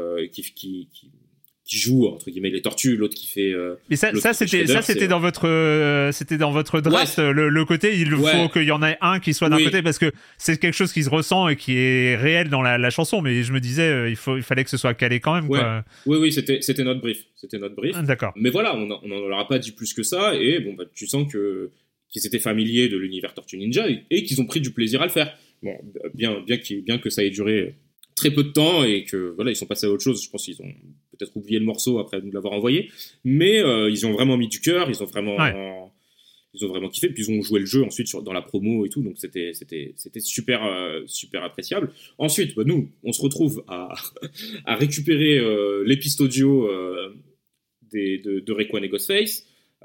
Speaker 3: qui joue entre guillemets les tortues, l'autre qui fait.
Speaker 1: Mais c'était dans votre draft. Ouais. Le côté, il faut qu'il y en ait un qui soit d'un côté parce que c'est quelque chose qui se ressent et qui est réel dans la chanson. Mais je me disais, il fallait que ce soit calé quand même.
Speaker 3: Ouais.
Speaker 1: Quoi.
Speaker 3: Oui, c'était notre brief. Ah,
Speaker 1: d'accord.
Speaker 3: Mais voilà, on n'en leur a pas dit plus que ça et bon, bah, tu sens qu'ils étaient familiers de l'univers Tortue Ninja et qu'ils ont pris du plaisir à le faire. Bon, bien que ça ait duré très peu de temps et que voilà, ils sont passés à autre chose. Je pense qu'ils ont peut-être oublié le morceau après nous l'avoir envoyé, mais ils ont vraiment mis du cœur, ils ont vraiment kiffé, puis ils ont joué le jeu ensuite dans la promo et tout, donc c'était super appréciable. Ensuite, bah, nous, on se retrouve à récupérer les pistes audio de Raekwon et Ghostface.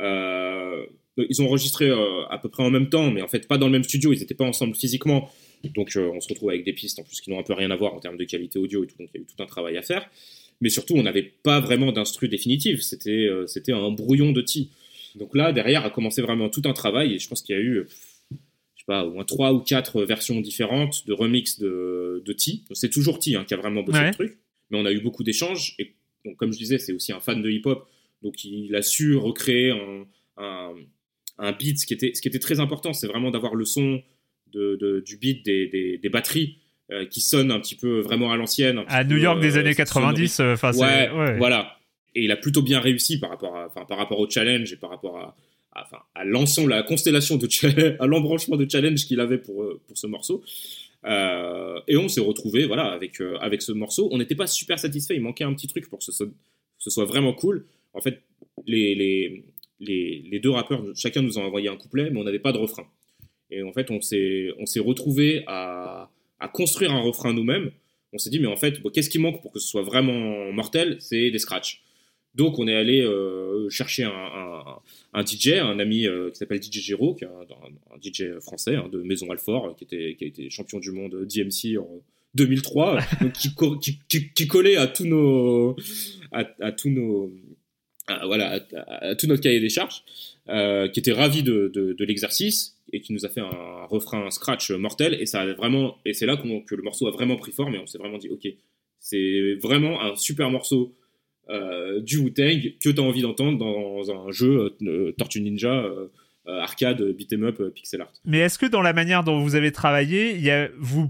Speaker 3: Ils ont enregistré à peu près en même temps, mais en fait pas dans le même studio, ils n'étaient pas ensemble physiquement. Donc on se retrouve avec des pistes en plus qui n'ont un peu rien à voir en termes de qualité audio et tout, donc il y a eu tout un travail à faire. Mais surtout, on n'avait pas vraiment d'instru définitive, c'était un brouillon de T. Donc là, derrière, a commencé vraiment tout un travail et je pense qu'il y a eu, je sais pas, au moins 3 ou 4 versions différentes de remix de T. Donc, c'est toujours T qui a vraiment bossé le truc, mais on a eu beaucoup d'échanges et donc, comme je disais, c'est aussi un fan de hip-hop, donc il a su recréer un beat. Ce qui était très important, c'est vraiment d'avoir le son du beat des batteries qui sonne un petit peu vraiment à l'ancienne.
Speaker 1: À New York des années 90.
Speaker 3: Voilà. Et il a plutôt bien réussi par rapport au challenge et par rapport à l'ensemble, à la constellation de challenge, à l'embranchement de challenge qu'il avait pour ce morceau. Et on s'est retrouvé voilà, avec ce morceau. On n'était pas super satisfait, il manquait un petit truc pour que ce soit vraiment cool. En fait, les deux rappeurs, chacun nous a envoyé un couplet, mais on n'avait pas de refrain. Et en fait, on s'est retrouvé à construire un refrain nous-mêmes. On s'est dit, mais en fait, qu'est-ce qui manque pour que ce soit vraiment mortel ? C'est des scratchs. Donc, on est allé chercher un DJ, un ami qui s'appelle DJ Gero, qui est un DJ français de Maison Alfort, qui a été champion du monde DMC en 2003, donc qui collait à tout notre cahier des charges, qui était ravi de l'exercice et qui nous a fait un refrain scratch mortel et c'est là que le morceau a vraiment pris forme et on s'est vraiment dit ok, c'est vraiment un super morceau du Wu-Tang que tu as envie d'entendre dans un jeu Tortue Ninja arcade, beat'em up, pixel art.
Speaker 1: Mais est-ce que dans la manière dont vous avez travaillé, vous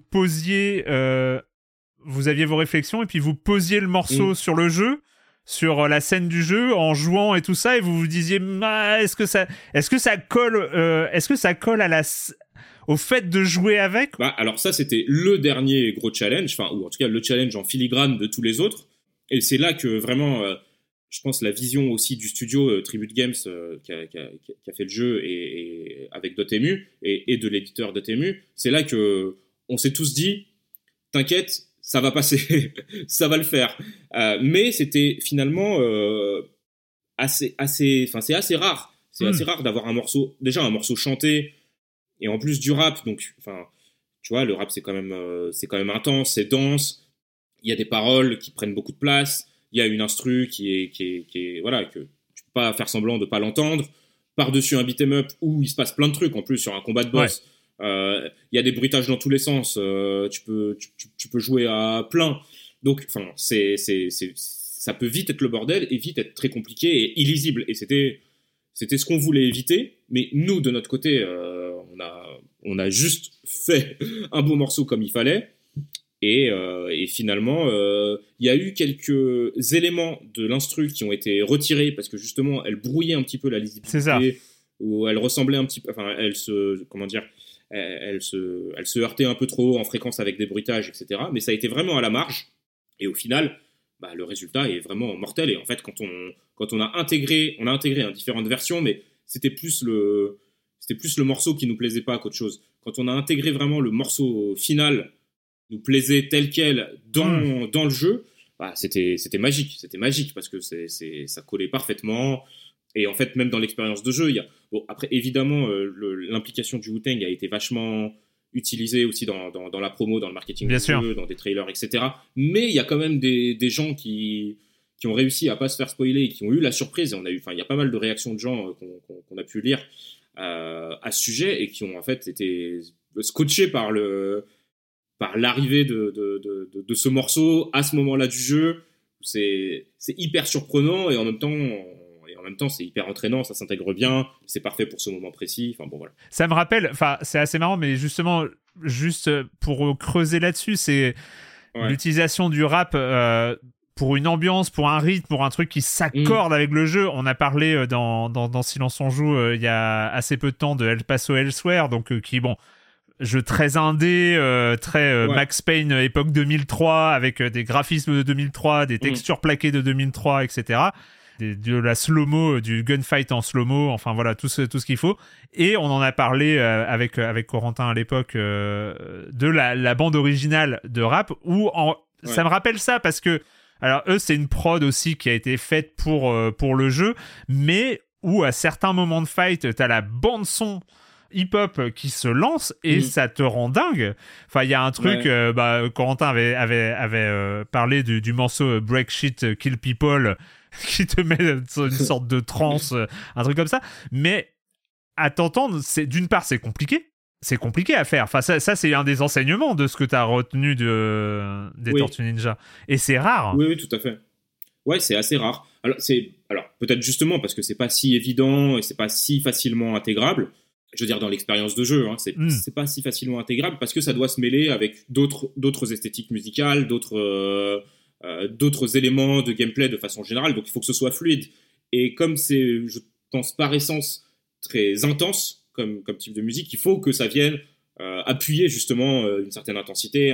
Speaker 1: aviez vos réflexions et puis vous posiez le morceau sur le jeu, sur la scène du jeu, en jouant et tout ça, et vous vous disiez est-ce que ça colle au fait de jouer avec ?
Speaker 3: Alors ça, c'était le dernier gros challenge, ou en tout cas le challenge en filigrane de tous les autres. Et c'est là que vraiment, je pense, la vision aussi du studio Tribute Games qui a fait le jeu et avec Dotemu et de l'éditeur Dotemu, c'est là que on s'est tous dit, t'inquiète, ça va passer, ça va le faire. Mais c'était finalement c'est assez rare. C'est assez rare d'avoir un morceau chanté et en plus du rap. Donc, tu vois, le rap c'est quand même intense, c'est dense. Il y a des paroles qui prennent beaucoup de place. Il y a une instru qui est voilà, que pas faire semblant de pas l'entendre. Par-dessus un beat'em up où il se passe plein de trucs en plus sur un combat de boss. Il y a des bruitages dans tous les sens. Tu peux jouer à plein. Donc, enfin, ça peut vite être le bordel et vite être très compliqué et illisible. Et c'était ce qu'on voulait éviter. Mais nous, de notre côté, on a juste fait un beau morceau comme il fallait. Et finalement, il y a eu quelques éléments de l'instru qui ont été retirés parce que justement, elle brouillait un petit peu la lisibilité.
Speaker 1: C'est ça.
Speaker 3: Ou elle ressemblait un petit peu... Enfin, elle se heurtait un peu trop en fréquence avec des bruitages, etc. Mais ça a été vraiment à la marge. Et au final, le résultat est vraiment mortel. Et en fait, quand on a intégré différentes versions, mais c'était plus le morceau qui nous plaisait pas qu'autre chose. Quand on a intégré vraiment le morceau final nous plaisait tel quel dans le jeu, c'était magique parce que ça collait parfaitement. Et en fait, même dans l'expérience de jeu, après évidemment l'implication du Wu-Tang a été vachement utilisée aussi dans la promo, dans le marketing du jeu, dans des trailers, etc. Mais il y a quand même des gens qui ont réussi à pas se faire spoiler et qui ont eu la surprise. Et il y a pas mal de réactions de gens qu'on a pu lire à ce sujet et qui ont en fait été scotchés par l'arrivée de ce morceau à ce moment-là du jeu. C'est hyper surprenant et en même temps c'est hyper entraînant, ça s'intègre bien, c'est parfait pour ce moment précis. Enfin bon, voilà.
Speaker 1: Ça me rappelle, c'est assez marrant, mais justement, juste pour creuser là-dessus, c'est l'utilisation du rap pour une ambiance, pour un rythme, pour un truc qui s'accorde avec le jeu. On a parlé dans Silence on joue il y a assez peu de temps de El Paso Elsewhere, donc qui, bon, jeu très indé, très Max Payne époque 2003, avec des graphismes de 2003, des textures plaquées de 2003, etc. De la slow-mo, du gunfight en slow-mo, enfin voilà, tout ce qu'il faut. Et on en a parlé avec Corentin à l'époque de la bande originale de rap, où ça me rappelle ça, parce que, alors eux, c'est une prod aussi qui a été faite pour le jeu, mais où à certains moments de fight, t'as la bande-son hip-hop qui se lance et ça te rend dingue. Enfin, il y a un truc, Corentin avait parlé du morceau Break Shit, Kill People, qui te met une sorte de transe, un truc comme ça. Mais à t'entendre, d'une part, c'est compliqué à faire. Enfin, ça c'est un des enseignements de ce que tu as retenu des Tortues Ninja. Et c'est rare.
Speaker 3: Oui, tout à fait. Ouais, c'est assez rare. Alors peut-être justement parce que c'est pas si évident et c'est pas si facilement intégrable. Je veux dire, dans l'expérience de jeu, c'est pas si facilement intégrable parce que ça doit se mêler avec d'autres esthétiques musicales, d'autres éléments de gameplay de façon générale. Donc, il faut que ce soit fluide. Et comme c'est, je pense, par essence, très intense comme type de musique, il faut que ça vienne appuyer justement une certaine intensité,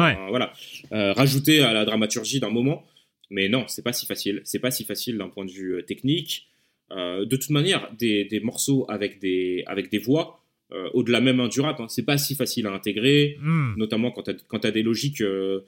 Speaker 3: rajouter à la dramaturgie d'un moment. Mais non, c'est pas si facile. C'est pas si facile d'un point de vue technique. De toute manière, des morceaux avec des voix, au-delà même du rap, c'est pas si facile à intégrer, notamment quand t'as des logiques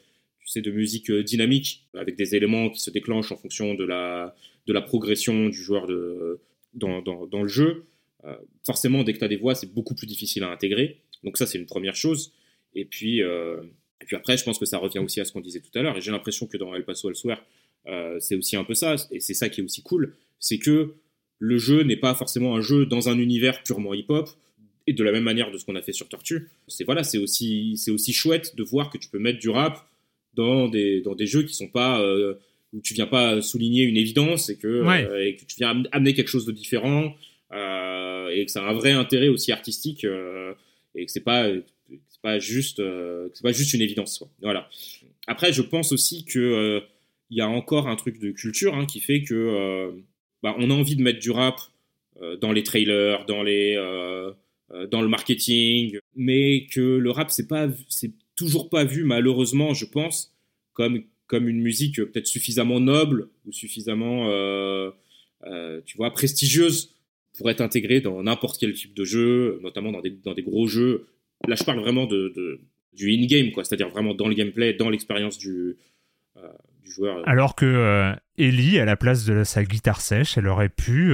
Speaker 3: de musique dynamique, avec des éléments qui se déclenchent en fonction de la progression du joueur dans le jeu. Forcément, dès que t'as des voix, c'est beaucoup plus difficile à intégrer. Donc ça, c'est une première chose. Et puis après, je pense que ça revient aussi à ce qu'on disait tout à l'heure. Et j'ai l'impression que dans El Paso Elsewhere, c'est aussi un peu ça. Et c'est ça qui est aussi cool. C'est que le jeu n'est pas forcément un jeu dans un univers purement hip-hop, et de la même manière de ce qu'on a fait sur Tortue. C'est aussi chouette de voir que tu peux mettre du rap dans des jeux qui sont pas où tu viens pas souligner une évidence et que tu viens amener quelque chose de différent et que ça a un vrai intérêt aussi artistique et que c'est pas juste une évidence, quoi. Voilà. Après, je pense aussi que il y a encore un truc de culture qui fait que on a envie de mettre du rap dans les trailers, dans le marketing, mais que le rap c'est toujours pas vu, malheureusement, je pense, comme une musique peut-être suffisamment noble ou suffisamment prestigieuse pour être intégrée dans n'importe quel type de jeu, notamment dans des gros jeux. Là, je parle vraiment du in-game, quoi, c'est-à-dire vraiment dans le gameplay, dans l'expérience du joueur.
Speaker 1: Alors que Ellie, à la place de sa guitare sèche, elle aurait pu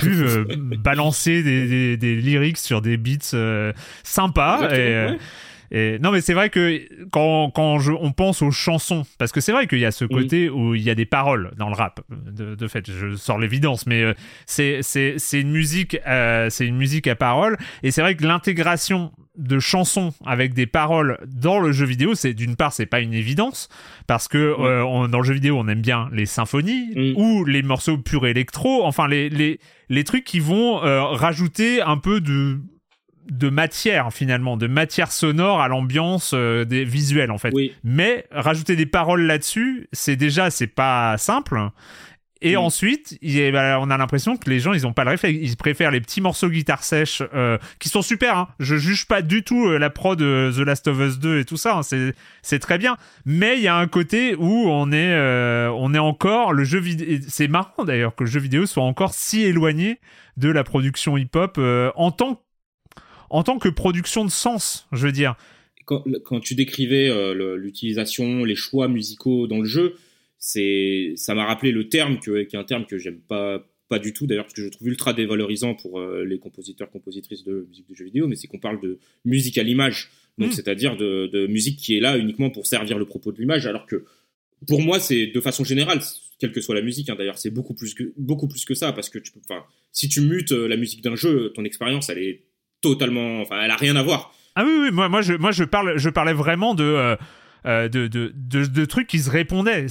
Speaker 1: balancer des lyrics sur des beats sympas Et non, mais c'est vrai que quand on pense aux chansons, parce que c'est vrai qu'il y a ce côté où il y a des paroles dans le rap. De fait, je sors l'évidence, mais c'est une musique à paroles. Et c'est vrai que l'intégration de chansons avec des paroles dans le jeu vidéo, d'une part, c'est pas une évidence, parce que dans le jeu vidéo, on aime bien les symphonies ou les morceaux purs électro, enfin les trucs qui vont rajouter un peu de matière, finalement, de matière sonore à l'ambiance des visuels, en fait. Oui. Mais rajouter des paroles là-dessus, c'est pas simple. Et ensuite, on a l'impression que les gens, ils ont pas le réflexe. Ils préfèrent les petits morceaux guitare sèche qui sont super. Hein. Je juge pas du tout la prod de The Last of Us 2 et tout ça. Hein. C'est très bien. Mais il y a un côté où on est encore le jeu vidéo. C'est marrant d'ailleurs que le jeu vidéo soit encore si éloigné de la production hip-hop en tant que production de sens, je veux dire.
Speaker 3: Quand tu décrivais l'utilisation, les choix musicaux dans le jeu, ça m'a rappelé le terme qui est un terme que j'aime pas du tout d'ailleurs, parce que je trouve ultra dévalorisant pour les compositrices de musique de jeux vidéo, mais c'est qu'on parle de musique à l'image, donc c'est-à-dire de musique qui est là uniquement pour servir le propos de l'image, alors que pour moi c'est de façon générale, quelle que soit la musique, hein, d'ailleurs c'est beaucoup plus que ça, parce que si tu mutes la musique d'un jeu, ton expérience elle est totalement, elle a rien à voir.
Speaker 1: Ah oui, moi je parlais vraiment de trucs qui se répondaient.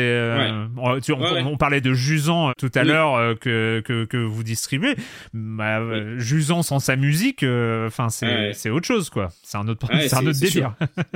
Speaker 1: On parlait de Jusant tout à l'heure que vous distribuez. Jusant sans sa musique, c'est autre chose, quoi. C'est un autre délire.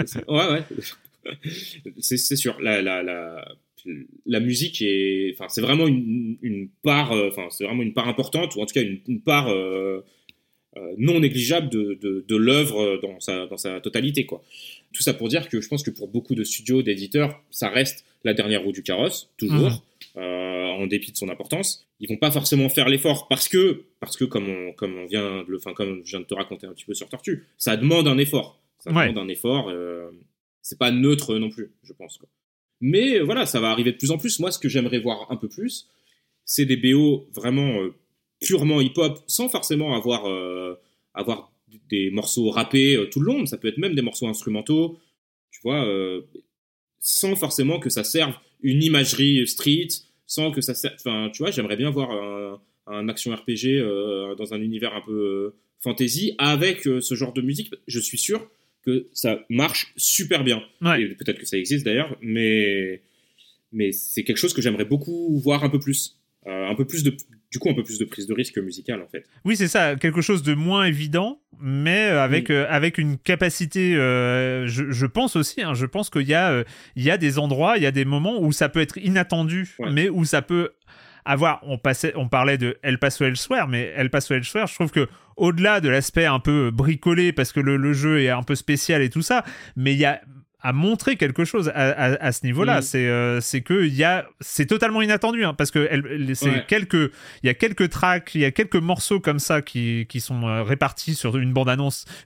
Speaker 3: C'est sûr. La musique c'est vraiment une part, c'est vraiment une part importante, ou en tout cas une part non négligeable de l'œuvre dans sa totalité, quoi. Tout ça pour dire que je pense que pour beaucoup de studios, d'éditeurs, ça reste la dernière roue du carrosse, toujours, en dépit de son importance. Ils vont pas forcément faire l'effort parce que comme je viens de te raconter un petit peu sur Tortue, ça demande un effort. C'est pas neutre non plus, je pense, quoi. Mais voilà, ça va arriver de plus en plus. Moi, ce que j'aimerais voir un peu plus, c'est des BO vraiment purement hip-hop, sans forcément avoir des morceaux rappés tout le long, ça peut être même des morceaux instrumentaux, tu vois, sans forcément que ça serve une imagerie street, sans que ça serve, tu vois, j'aimerais bien voir un action RPG dans un univers un peu fantasy avec ce genre de musique. Je suis sûr que ça marche super bien. Ouais. Et peut-être que ça existe d'ailleurs, mais c'est quelque chose que j'aimerais beaucoup voir un peu plus. Un peu plus de prise de risque musicale, en fait.
Speaker 1: Oui, c'est ça, quelque chose de moins évident, mais avec une capacité, je pense aussi, hein, je pense qu'il y a des endroits, il y a des moments où ça peut être inattendu, mais où ça peut avoir, on parlait de El Paso Elsewhere, mais El Paso Elsewhere, je trouve que au-delà de l'aspect un peu bricolé, parce que le jeu est un peu spécial et tout ça, mais il y a à montrer quelque chose à ce niveau-là. C'est que c'est totalement inattendu, hein, parce que il y a quelques tracks, il y a quelques morceaux comme ça qui sont répartis sur une bande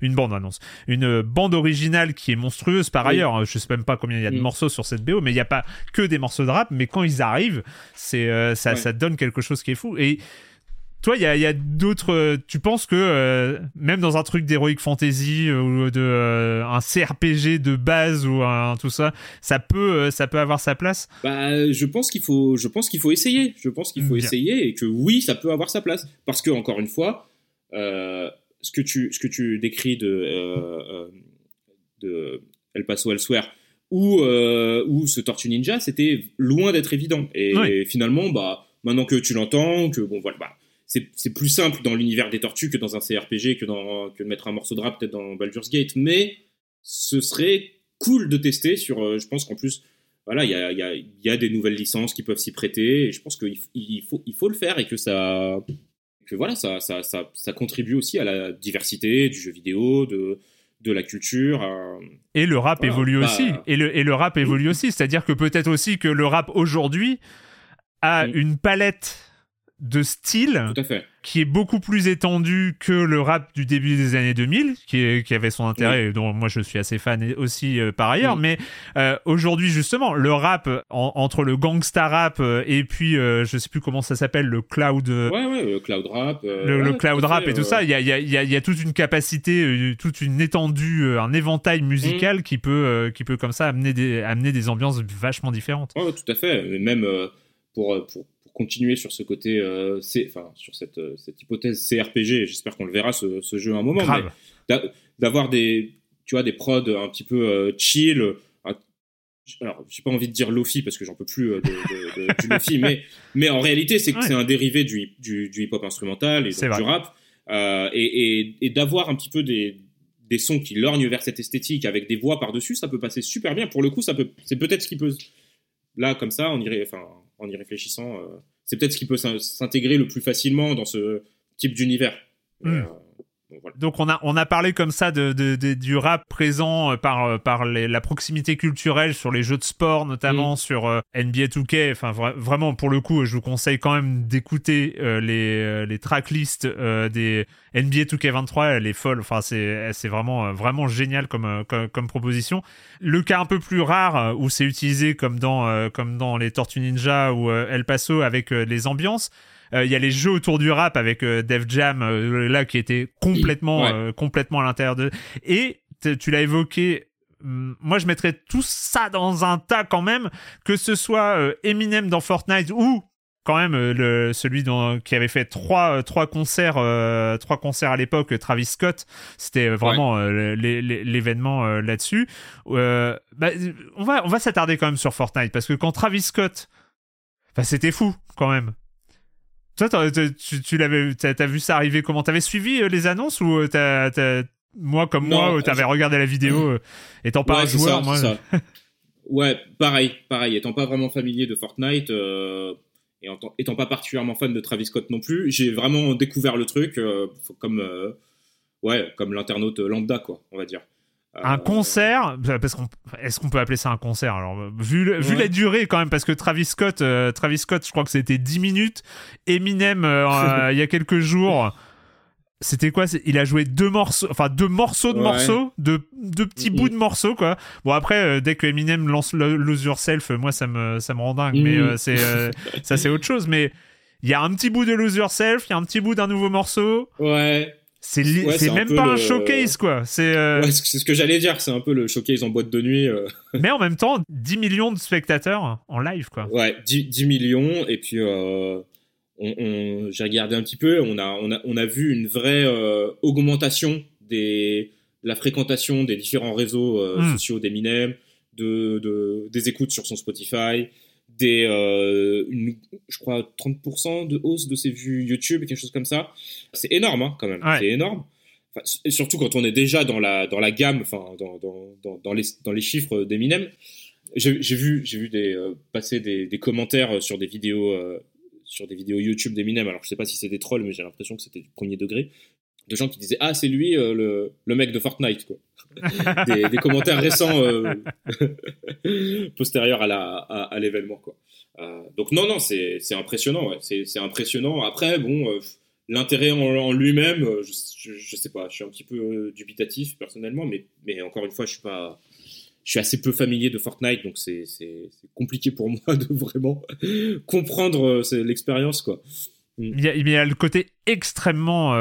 Speaker 1: originale qui est monstrueuse par ailleurs. Hein, je sais même pas combien il y a de morceaux sur cette BO, mais il y a pas que des morceaux de rap, mais quand ils arrivent, ça donne quelque chose qui est fou. Et toi, il y a d'autres. Tu penses que même dans un truc d'heroic fantasy ou de un CRPG de base ou tout ça, ça peut avoir sa place.
Speaker 3: Je pense qu'il faut essayer. Je pense qu'il faut essayer et que oui, ça peut avoir sa place. Parce que encore une fois, ce que tu décris de El Paso Elsewhere ou ce Tortue Ninja, c'était loin d'être évident. Et finalement, maintenant que tu l'entends, que bon voilà. C'est plus simple dans l'univers des tortues que dans un CRPG, que de mettre un morceau de rap peut-être dans Baldur's Gate, mais ce serait cool de tester sur. Je pense qu'en plus, voilà, il y a des nouvelles licences qui peuvent s'y prêter, et je pense qu'il faut le faire et que ça contribue aussi à la diversité du jeu vidéo, de la culture.
Speaker 1: Et le rap évolue aussi. Et le rap évolue aussi, c'est-à-dire que peut-être aussi que le rap aujourd'hui a une palette de style qui est beaucoup plus étendu que le rap du début des années 2000, qui avait son intérêt, et dont moi je suis assez fan aussi par ailleurs, mais aujourd'hui justement, le rap, entre le gangsta rap et puis je sais plus comment ça s'appelle, le cloud...
Speaker 3: le cloud rap.
Speaker 1: Le cloud rap et tout ça, il y a toute une capacité, toute une étendue, un éventail musical qui peut comme ça amener des ambiances vachement différentes.
Speaker 3: Ouais, tout à fait. Et même pour continuer sur ce côté, sur cette hypothèse CRPG, j'espère qu'on le verra ce jeu à un moment.
Speaker 1: Grave.
Speaker 3: Mais d'avoir des prods un petit peu chill. Alors, j'ai pas envie de dire lofi parce que j'en peux plus du lofi, mais en réalité, c'est que c'est un dérivé du hip-hop instrumental et donc du rap. Et d'avoir un petit peu des sons qui lorgnent vers cette esthétique avec des voix par-dessus, ça peut passer super bien. Pour le coup, c'est peut-être ce qui peut... Là, comme ça, en y réfléchissant, c'est peut-être ce qui peut s'intégrer le plus facilement dans ce type d'univers. Voilà.
Speaker 1: Donc on a parlé comme ça du rap présent par la proximité culturelle sur les jeux de sport, notamment sur NBA 2K. Enfin vraiment, pour le coup, je vous conseille quand même d'écouter les tracklists des NBA 2K23. Elle est folle. Enfin c'est vraiment génial comme proposition. Le cas un peu plus rare où c'est utilisé comme dans les Tortues Ninja ou El Paso avec les ambiances. Il y a les jeux autour du rap avec Def Jam là qui était complètement à l'intérieur de... Et tu l'as évoqué, moi je mettrais tout ça dans un tas quand même, que ce soit Eminem dans Fortnite ou quand même celui qui avait fait trois concerts à l'époque, Travis Scott. C'était vraiment l'événement là-dessus. On va s'attarder quand même sur Fortnite parce que quand Travis Scott, c'était fou quand même. Toi, t'as vu ça arriver comment? T'avais suivi les annonces ou moi t'avais regardé la vidéo étant pas un joueur, moi.
Speaker 3: Ça. Ouais, pareil. Étant pas vraiment familier de Fortnite et étant pas particulièrement fan de Travis Scott non plus, j'ai vraiment découvert le truc comme l'internaute lambda, quoi, on va dire.
Speaker 1: Un concert, parce est-ce qu'on peut appeler ça un concert? Alors, vu la durée quand même, parce que Travis Scott, je crois que c'était 10 minutes. Eminem, il y a quelques jours, c'était quoi? Il a joué deux morceaux de morceaux, deux petits bouts de morceaux, quoi. Bon, après, dès que Eminem lance Lose Yourself, moi, ça me rend dingue. Mais ça, c'est autre chose. Mais il y a un petit bout de Lose Yourself, il y a un petit bout d'un nouveau morceau.
Speaker 3: Ouais.
Speaker 1: C'est même pas un showcase, quoi. C'est
Speaker 3: ce que j'allais dire, c'est un peu le showcase en boîte de nuit.
Speaker 1: Mais en même temps, 10 millions de spectateurs en live, quoi.
Speaker 3: Ouais, 10 millions, et puis j'ai regardé un petit peu, on a vu une vraie augmentation de la fréquentation des différents réseaux sociaux d'Eminem, des écoutes sur son Spotify, je crois 30% de hausse de ses vues YouTube, quelque chose comme ça. C'est énorme, hein, quand même. Ouais. C'est énorme. Enfin, surtout quand on est déjà dans la gamme, enfin dans les chiffres d'Eminem. J'ai vu passer des commentaires sur des vidéos YouTube d'Eminem. Alors je sais pas si c'est des trolls, mais j'ai l'impression que c'était du premier degré. De gens qui disaient c'est lui le mec de Fortnite, quoi. des commentaires récents postérieurs à l'événement, quoi. Donc non c'est impressionnant, ouais. C'est impressionnant. Après l'intérêt en lui-même, je sais pas, je suis un petit peu dubitatif personnellement, mais encore une fois je suis assez peu familier de Fortnite, donc c'est compliqué pour moi de vraiment comprendre l'expérience, quoi.
Speaker 1: Il y a le côté extrêmement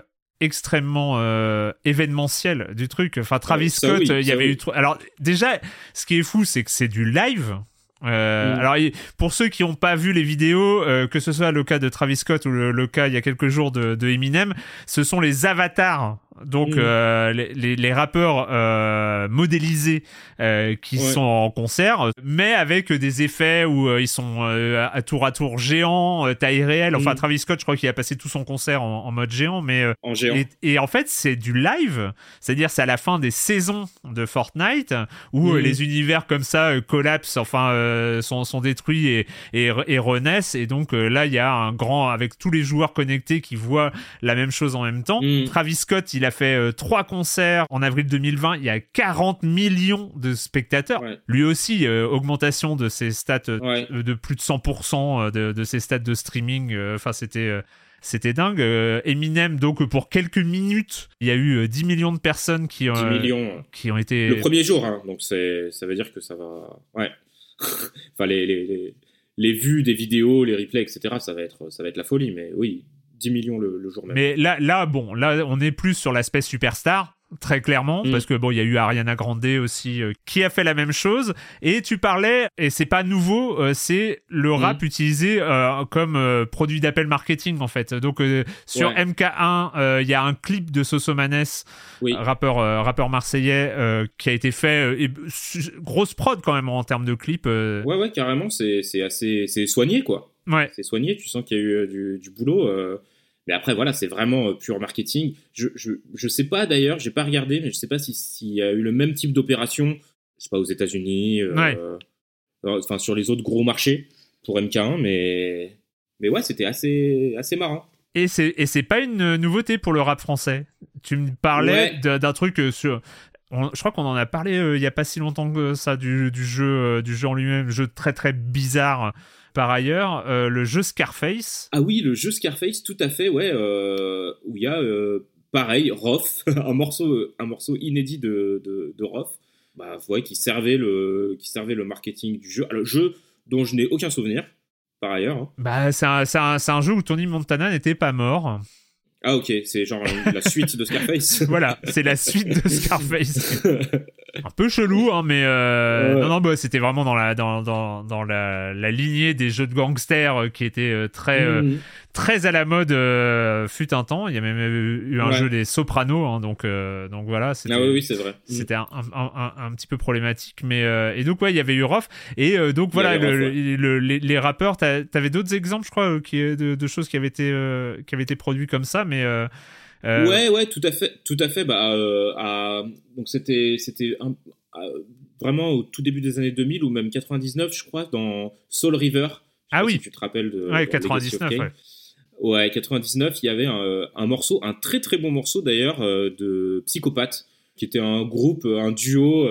Speaker 1: événementiel du truc. Enfin, Travis Scott, il y avait eu... Alors, déjà, ce qui est fou, c'est que c'est du live. Alors, pour ceux qui n'ont pas vu les vidéos, que ce soit le cas de Travis Scott ou le cas il y a quelques jours de Eminem, ce sont les avatars, donc les rappeurs modélisés qui sont en concert, mais avec des effets où ils sont à tour géants, taille réelle. Enfin, Travis Scott, je crois qu'il a passé tout son concert en mode géant, mais
Speaker 3: en géant.
Speaker 1: Et en fait, c'est du live, c'est-à-dire c'est à la fin des saisons de Fortnite où les univers comme ça collapsent, enfin sont détruits et renaissent, et donc là il y a un grand, avec tous les joueurs connectés qui voient la même chose en même temps. Travis Scott, il a fait 3 concerts en avril 2020, il y a 40 millions de spectateurs. Lui aussi, augmentation de ses stats de plus de 100% de ses stats de streaming. Enfin, c'était C'était dingue. Eminem, donc pour quelques minutes, il y a eu 10 millions de personnes qui ont été...
Speaker 3: Le premier jour, hein, donc ça veut dire que ça va... Ouais. Enfin, les vues des vidéos, les replays, etc., ça va être la folie, mais oui, 10 millions le jour même.
Speaker 1: Mais là, on est plus sur l'aspect superstar, très clairement, parce que il y a eu Ariana Grande aussi qui a fait la même chose. Et tu parlais, et c'est pas nouveau, c'est le rap utilisé comme produit d'appel marketing en fait. Donc sur MK1, il y a un clip de Sosomanes, rappeur marseillais, qui a été fait, grosse prod quand même en termes de clip.
Speaker 3: Ouais, carrément, c'est soigné quoi.
Speaker 1: Ouais.
Speaker 3: C'est soigné, tu sens qu'il y a eu du boulot. Mais après, voilà, c'est vraiment pur marketing. Je sais pas d'ailleurs, j'ai pas regardé, mais je sais pas s'il y a eu le même type d'opération, je sais pas, aux États-Unis, enfin sur les autres gros marchés pour MK1, mais ouais, c'était assez marrant.
Speaker 1: Et c'est pas une nouveauté pour le rap français. Tu me parlais d'un truc sur. Je crois qu'on en a parlé il y a pas si longtemps que ça du jeu en lui-même, jeu très très bizarre. Par ailleurs, le jeu Scarface.
Speaker 3: Ah oui, le jeu Scarface, tout à fait, ouais, où il y a pareil, Rof, un morceau inédit de Rof, qui servait le marketing du jeu. Alors, jeu dont je n'ai aucun souvenir, par ailleurs. Hein.
Speaker 1: C'est un jeu où Tony Montana n'était pas mort.
Speaker 3: Ah ok, c'est genre la suite de Scarface.
Speaker 1: Voilà, c'est la suite de Scarface. Un peu chelou, hein, mais non, c'était vraiment dans la lignée des jeux de gangsters qui étaient très à la mode fut un temps. Il y a même eu un jeu des Sopranos, hein, donc voilà. C'était,
Speaker 3: oui, c'est vrai.
Speaker 1: C'était un petit peu problématique, mais et donc il y avait eu Rof et donc voilà les rappeurs. T'avais d'autres exemples, je crois, de choses qui avaient été produits comme ça, mais
Speaker 3: Ouais, tout à fait. Donc c'était vraiment au tout début des années 2000 ou même 99, je crois, dans Soul River. Si tu te rappelles de
Speaker 1: 99.
Speaker 3: Ouais, 99, il y avait un morceau, un très très bon morceau d'ailleurs de Psychopathe, qui était un groupe, un duo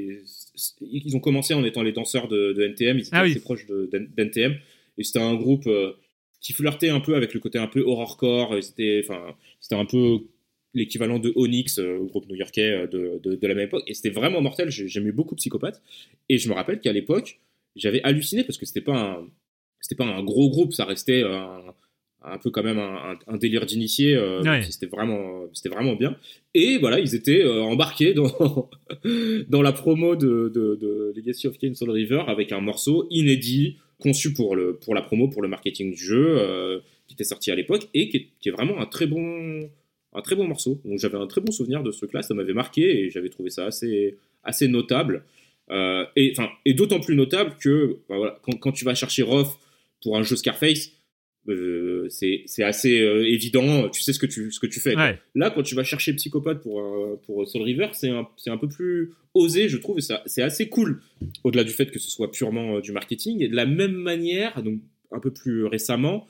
Speaker 3: ils ont commencé en étant les danseurs de NTM, ils étaient assez proches d'NTM, et c'était un groupe qui flirtait un peu avec le côté un peu horrorcore. C'était un peu l'équivalent de Onyx, groupe new-yorkais de la même époque, et c'était vraiment mortel. J'aimais beaucoup Psychopathe, et je me rappelle qu'à l'époque j'avais halluciné parce que c'était pas un gros groupe, ça restait un peu quand même un délire d'initié. C'était vraiment bien, et voilà, ils étaient embarqués dans la promo de Legacy of Kain Soul River avec un morceau inédit conçu pour la promo, pour le marketing du jeu, qui était sorti à l'époque et qui est vraiment un très bon morceau. Donc j'avais un très bon souvenir de ce truc-là, ça m'avait marqué et j'avais trouvé ça assez notable. Et d'autant plus notable que quand tu vas chercher Rof pour un jeu Scarface, c'est assez évident, tu sais ce que tu fais.
Speaker 1: Ouais.
Speaker 3: Là, quand tu vas chercher Psychopathe pour Soul River, c'est un peu plus osé, je trouve, et c'est assez cool, au-delà du fait que ce soit purement du marketing. Et de la même manière, donc un peu plus récemment,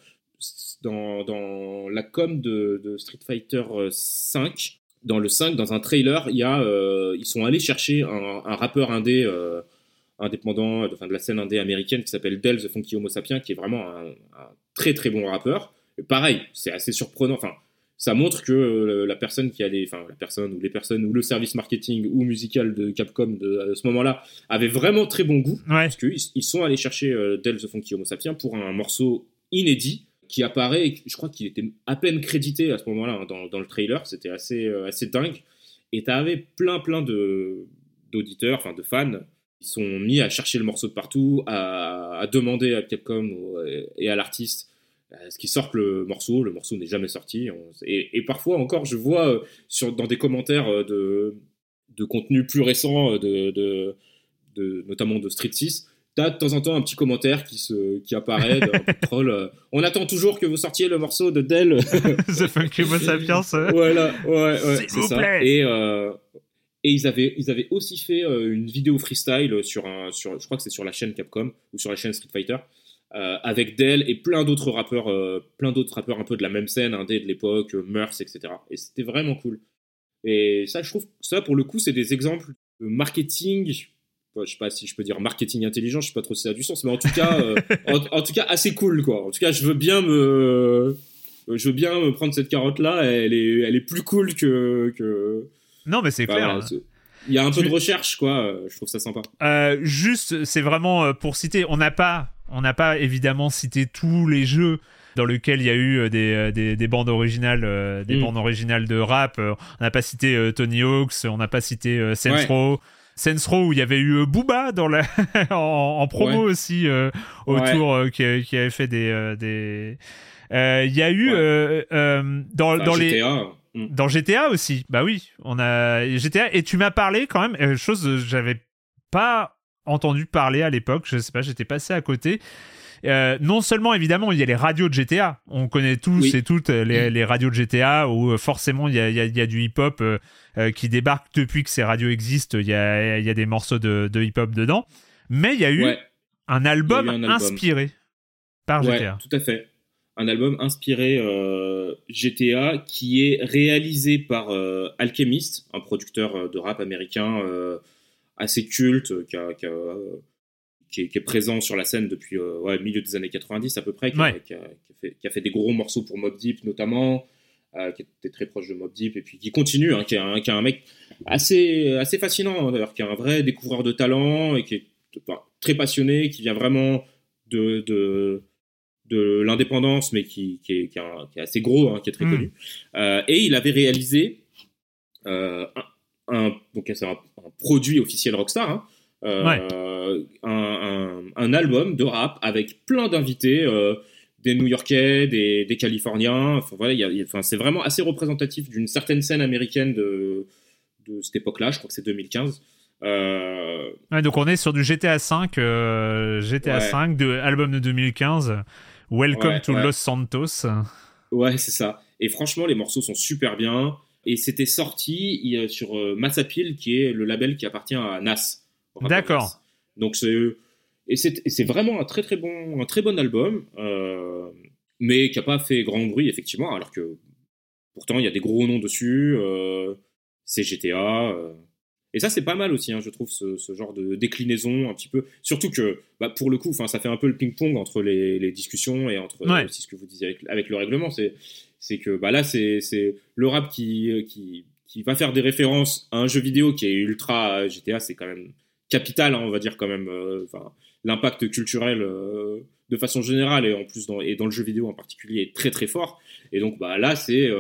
Speaker 3: dans la com de Street Fighter 5, dans le 5, dans un trailer, ils sont allés chercher un rappeur indé indépendant de la scène indé américaine qui s'appelle Del the Funky Homo Sapien, qui est vraiment un très très bon rappeur. Et pareil, c'est assez surprenant. Enfin, ça montre que la personne les personnes ou le service marketing ou musical de Capcom à ce moment-là avait vraiment très bon goût, parce qu'ils sont allés chercher Del the Funky Homo Sapien pour un morceau inédit qui apparaît. Je crois qu'il était à peine crédité à ce moment-là dans le trailer. C'était assez dingue. Et t'avais plein d'auditeurs, de fans. Ils sont mis à chercher le morceau de partout, à demander à Capcom et à l'artiste ce qui sorte le morceau. Le morceau n'est jamais sorti. Et parfois encore, je vois dans des commentaires de contenu plus récent, notamment de Street 6, t'as de temps en temps un petit commentaire qui apparaît d'un troll. On attend toujours que vous sortiez le morceau de Del.
Speaker 1: The Funky Homo Sapiens.
Speaker 3: Voilà, ouais,
Speaker 1: s'il vous
Speaker 3: ça.
Speaker 1: plaît.
Speaker 3: Et ils avaient aussi fait une vidéo freestyle je crois que c'est sur la chaîne Capcom ou sur la chaîne Street Fighter, avec Del et plein d'autres rappeurs un peu de la même scène, indé de l'époque, Murs, etc. Et c'était vraiment cool. Et ça, je trouve, ça pour le coup, c'est des exemples de marketing. Je sais pas si je peux dire marketing intelligent, je sais pas trop si ça a du sens, mais en tout cas, en tout cas assez cool, quoi. En tout cas, je veux bien je veux bien me prendre cette carotte-là, elle est plus cool que...
Speaker 1: Non, mais c'est clair.
Speaker 3: Voilà, il y a un peu de recherche, quoi. Je trouve ça sympa.
Speaker 1: Juste, c'est vraiment pour citer. On n'a pas évidemment cité tous les jeux dans lesquels il y a eu des bandes originales, bandes originales de rap. On n'a pas cité Tony Hawk's, on n'a pas cité Saints Row. Saints Row où il y avait eu Booba dans en promo aussi autour qui avait fait des. Il y a eu dans les.
Speaker 3: GTA.
Speaker 1: Dans GTA aussi, bah oui, on a GTA et tu m'as parlé quand même, chose que j'avais pas entendu parler à l'époque, je sais pas, j'étais passé à côté. Non seulement évidemment il y a les radios de GTA, on connaît tous et toutes les radios de GTA où forcément il y a du hip-hop qui débarque depuis que ces radios existent, il y a des morceaux de hip-hop dedans, mais il y a eu un album inspiré par GTA.
Speaker 3: Tout à fait. Un album inspiré GTA qui est réalisé par Alchemist, un producteur de rap américain assez culte qui est présent sur la scène depuis milieu des années 90 à peu près, qui a fait des gros morceaux pour Mobb Deep notamment, qui était très proche de Mobb Deep et puis qui continue, qui est un mec assez fascinant d'ailleurs, qui est un vrai découvreur de talent et qui est très passionné, qui vient vraiment de l'indépendance, mais qui est assez gros, qui est très connu. Et il avait réalisé un produit officiel Rockstar, un album de rap avec plein d'invités, des New-Yorkais, des Californiens. Enfin, voilà, c'est vraiment assez représentatif d'une certaine scène américaine de cette époque-là. Je crois que c'est 2015.
Speaker 1: Donc on est sur du GTA V, album de 2015. Welcome to Los Santos.
Speaker 3: Ouais, c'est ça. Et franchement, les morceaux sont super bien. Et c'était sorti sur Massapil, qui est le label qui appartient à Nas.
Speaker 1: D'accord.
Speaker 3: Nas. Donc c'est vraiment un très bon album, mais qui n'a pas fait grand bruit effectivement, alors que pourtant il y a des gros noms dessus. C'est GTA. Et ça, c'est pas mal aussi, je trouve, ce genre de déclinaison un petit peu. Surtout que, pour le coup, ça fait un peu le ping-pong entre les discussions et entre aussi ce que vous disiez avec le règlement. C'est que là, c'est le rap qui va faire des références à un jeu vidéo qui est ultra GTA, c'est quand même capital, on va dire quand même. L'impact culturel de façon générale et en plus dans le jeu vidéo en particulier est très très fort. Et donc, là, c'est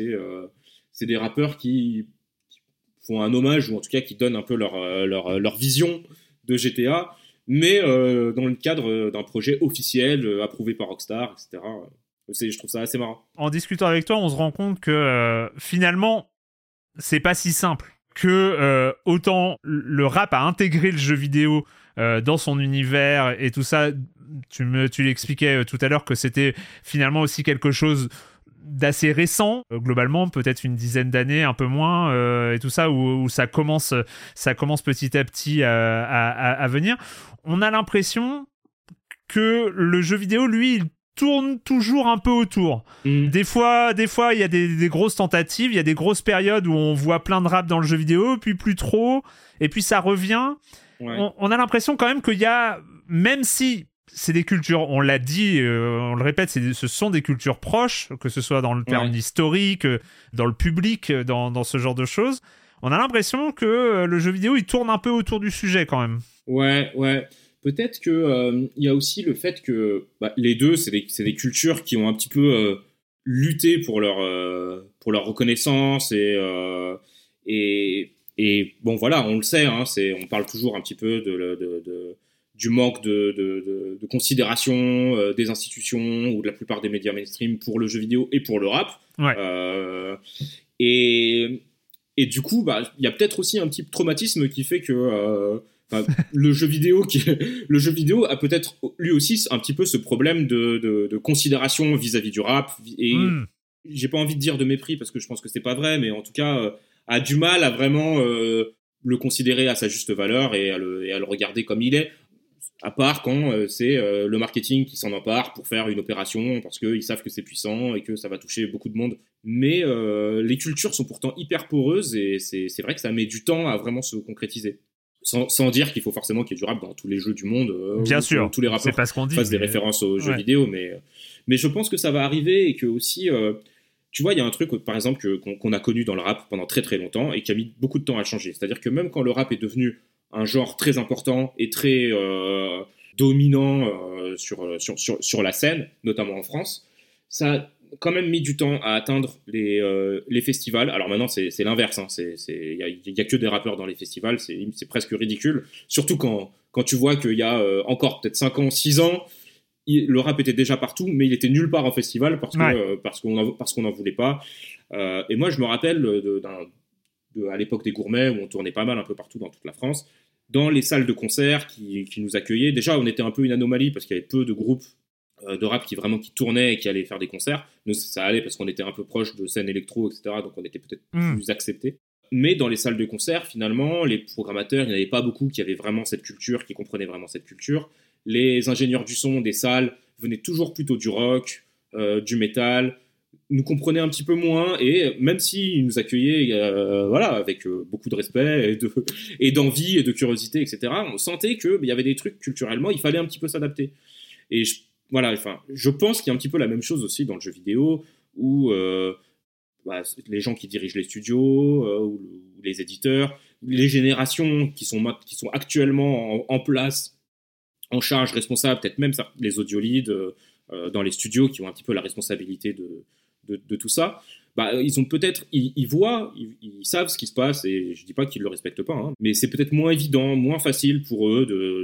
Speaker 3: des rappeurs qui font un hommage, ou en tout cas qui donnent un peu leur vision de GTA, mais dans le cadre d'un projet officiel, approuvé par Rockstar, etc. Je trouve ça assez marrant.
Speaker 1: En discutant avec toi, on se rend compte que finalement, c'est pas si simple. Que autant le rap a intégré le jeu vidéo dans son univers et tout ça, tu l'expliquais tout à l'heure que c'était finalement aussi quelque chose d'assez récent, globalement, peut-être une dizaine d'années, un peu moins, et tout ça, où ça commence petit à petit à venir. On a l'impression que le jeu vidéo, lui, il tourne toujours un peu autour. Des fois, il y a des grosses tentatives, il y a des grosses périodes où on voit plein de rap dans le jeu vidéo, puis plus trop, et puis ça revient. Ouais. On a l'impression quand même qu'il y a, même si c'est des cultures, on l'a dit, on le répète, ce sont des cultures proches, que ce soit dans le terme historique, dans le public, dans ce genre de choses. On a l'impression que le jeu vidéo, il tourne un peu autour du sujet quand même.
Speaker 3: Ouais. Peut-être que y a aussi le fait que les deux, c'est des cultures qui ont un petit peu lutté pour leur reconnaissance et bon voilà, on le sait, on parle toujours un petit peu du manque de considération des institutions ou de la plupart des médias mainstream pour le jeu vidéo et pour le rap.
Speaker 1: Ouais.
Speaker 3: Et du coup, y a peut-être aussi un petit traumatisme qui fait que le jeu vidéo a peut-être lui aussi un petit peu ce problème de considération vis-à-vis du rap, et j'ai pas envie de dire de mépris parce que je pense que c'est pas vrai, mais en tout cas a du mal à vraiment le considérer à sa juste valeur et à le regarder comme il est, à part quand c'est le marketing qui s'en empare pour faire une opération parce qu'ils savent que c'est puissant et que ça va toucher beaucoup de monde. Mais les cultures sont pourtant hyper poreuses et c'est vrai que ça met du temps à vraiment se concrétiser. sans dire qu'il faut forcément qu'il y ait du rap dans tous les jeux du monde.
Speaker 1: Bien sûr,
Speaker 3: tous les rappeurs
Speaker 1: c'est pas ce qu'on dit,
Speaker 3: fassent des références aux jeux vidéo, mais je pense que ça va arriver et que aussi, tu vois, il y a un truc, par exemple, qu'on a connu dans le rap pendant très très longtemps et qui a mis beaucoup de temps à changer. C'est-à-dire que même quand le rap est devenu un genre très important et très dominant sur la scène, notamment en France, ça a quand même mis du temps à atteindre les festivals. Alors maintenant, c'est l'inverse. Hein. Il y a que des rappeurs dans les festivals. C'est presque ridicule. Surtout quand tu vois qu'il y a encore peut-être 5 ans, 6 ans, le rap était déjà partout, mais il était nulle part en festival parce qu'on n'en voulait pas. Et moi, je me rappelle à l'époque des Gourmets, où on tournait pas mal un peu partout dans toute la France, dans les salles de concert qui nous accueillaient. Déjà, on était un peu une anomalie parce qu'il y avait peu de groupes de rap qui tournaient et qui allaient faire des concerts. Nous, ça allait parce qu'on était un peu proche de scène électro, etc. Donc on était peut-être plus acceptés. Mais dans les salles de concert, finalement, les programmateurs, il n'y en avait pas beaucoup qui avaient vraiment cette culture, qui comprenaient vraiment cette culture. Les ingénieurs du son des salles venaient toujours plutôt du rock, du métal, nous comprenaient un petit peu moins, et même s'ils nous accueillaient avec beaucoup de respect et d'envie et de curiosité, etc., on sentait qu'il y avait des trucs culturellement, il fallait un petit peu s'adapter. Et je pense qu'il y a un petit peu la même chose aussi dans le jeu vidéo, où les gens qui dirigent les studios, ou les éditeurs, les générations qui sont actuellement en place, en charge, responsable, peut-être même les audio-leads dans les studios qui ont un petit peu la responsabilité de tout ça, ils ont peut-être, ils voient, ils savent ce qui se passe, et je dis pas qu'ils le respectent pas, hein, mais c'est peut-être moins évident, moins facile pour eux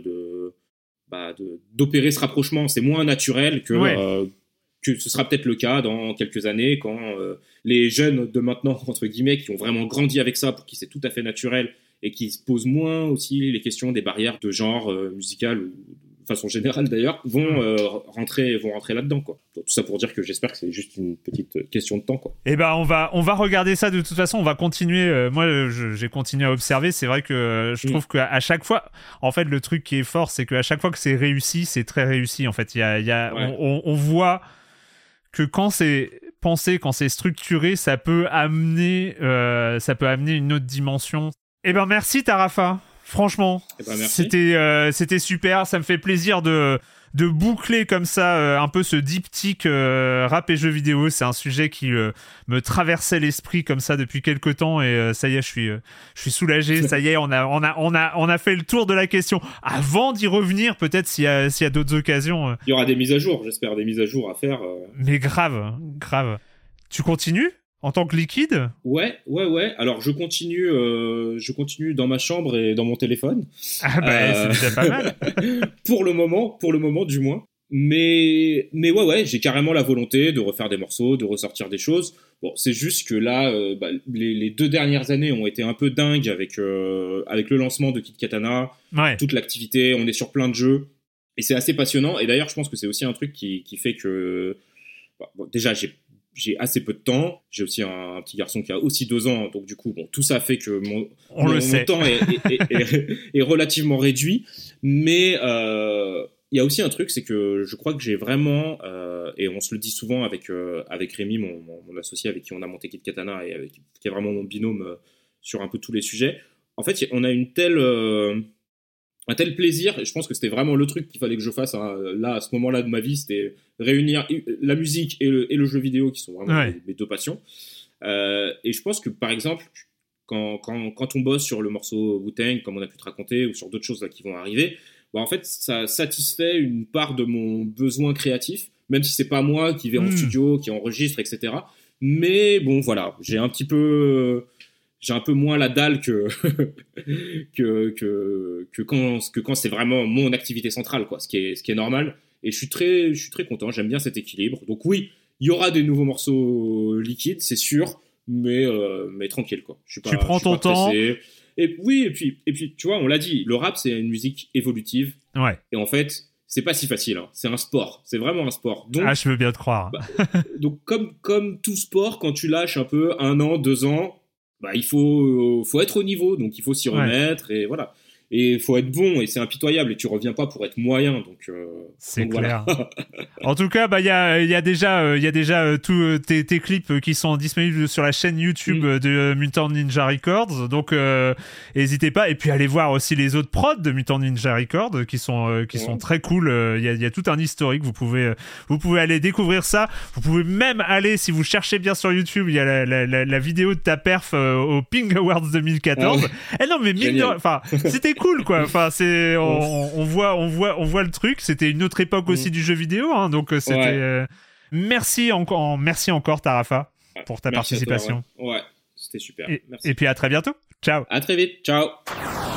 Speaker 3: d'opérer ce rapprochement. C'est moins naturel que ce sera peut-être le cas dans quelques années quand les jeunes de maintenant, entre guillemets, qui ont vraiment grandi avec ça, pour qui c'est tout à fait naturel et qui se posent moins aussi les questions des barrières de genre musical ou de façon générale d'ailleurs, vont rentrer là-dedans, quoi. Tout ça pour dire que j'espère que c'est juste une petite question de temps, quoi.
Speaker 1: Eh ben on va regarder ça de toute façon, on va continuer. Moi j'ai continué à observer. C'est vrai que je trouve qu'à chaque fois, en fait, le truc qui est fort, c'est qu'à chaque fois que c'est réussi, c'est très réussi. En fait, on voit que quand c'est pensé, quand c'est structuré, ça peut amener une autre dimension. Eh ben merci Tarafa, franchement, c'était super. Ça me fait plaisir de boucler comme ça un peu ce diptyque rap et jeux vidéo. C'est un sujet qui me traversait l'esprit comme ça depuis quelques temps, et ça y est, je suis soulagé. Ça y est, on a fait le tour de la question. Avant d'y revenir, peut-être s'il y a d'autres occasions.
Speaker 3: Il y aura des mises à jour, j'espère, des mises à jour à faire.
Speaker 1: Mais grave. Tu continues en tant que liquide ?
Speaker 3: Ouais. Alors je continue dans ma chambre et dans mon téléphone.
Speaker 1: C'est déjà pas mal.
Speaker 3: pour le moment du moins. Mais ouais, j'ai carrément la volonté de refaire des morceaux, de ressortir des choses. Bon, c'est juste que là, les 2 dernières années ont été un peu dingues avec le lancement de Kid Katana, toute l'activité, on est sur plein de jeux, et c'est assez passionnant. Et d'ailleurs, je pense que c'est aussi un truc qui fait que déjà j'ai assez peu de temps. J'ai aussi un petit garçon qui a aussi 2 ans, donc du coup, tout ça fait que mon temps est relativement réduit. Mais il y a aussi un truc, c'est que je crois que j'ai vraiment, et on se le dit souvent avec Rémi, mon associé avec qui on a monté Kid Katana, et qui est vraiment mon binôme sur un peu tous les sujets. En fait, on a un tel plaisir, et je pense que c'était vraiment le truc qu'il fallait que je fasse là, à ce moment-là de ma vie, c'était réunir la musique et le jeu vidéo, qui sont vraiment mes 2 passions. Et je pense que, par exemple, quand on bosse sur le morceau Wu-Tang, comme on a pu te raconter, ou sur d'autres choses là qui vont arriver, en fait, ça satisfait une part de mon besoin créatif, même si c'est pas moi qui vais en studio, qui enregistre, etc. Mais bon, voilà, j'ai un peu moins la dalle que quand c'est vraiment mon activité centrale, quoi, ce qui est normal. Et je suis très content, j'aime bien cet équilibre. Donc oui, il y aura des nouveaux morceaux liquides, c'est sûr, mais tranquille, quoi.
Speaker 1: Tu prends ton temps.
Speaker 3: Et puis tu vois, on l'a dit, le rap, c'est une musique évolutive. Ouais. Et en fait, c'est pas si facile, hein. C'est un sport, c'est vraiment un sport. Donc,
Speaker 1: je veux bien te croire.
Speaker 3: Donc comme tout sport, quand tu lâches un peu 1 an, 2 ans, il faut être au niveau, donc il faut s'y remettre, et voilà. et faut être bon, et c'est impitoyable, et tu reviens pas pour être moyen, donc
Speaker 1: c'est
Speaker 3: donc
Speaker 1: clair.
Speaker 3: Voilà.
Speaker 1: En tout cas, il y a déjà tous tes clips qui sont disponibles sur la chaîne YouTube de Mutant Ninja Records, donc n'hésitez pas, et puis allez voir aussi les autres prods de Mutant Ninja Records qui sont très cool. Il y a tout un historique, vous pouvez aller découvrir ça. Vous pouvez même aller, si vous cherchez bien sur YouTube, il y a la vidéo de ta perf au Ping Awards 2014. Non mais enfin c'était cool quoi. Enfin on voit le truc. C'était une autre époque aussi du jeu vidéo, hein, donc c'était. Merci encore Tarafa pour ta participation.
Speaker 3: Toi, ouais, c'était super.
Speaker 1: Et
Speaker 3: merci.
Speaker 1: puis à très bientôt. Ciao.
Speaker 3: À très vite. Ciao.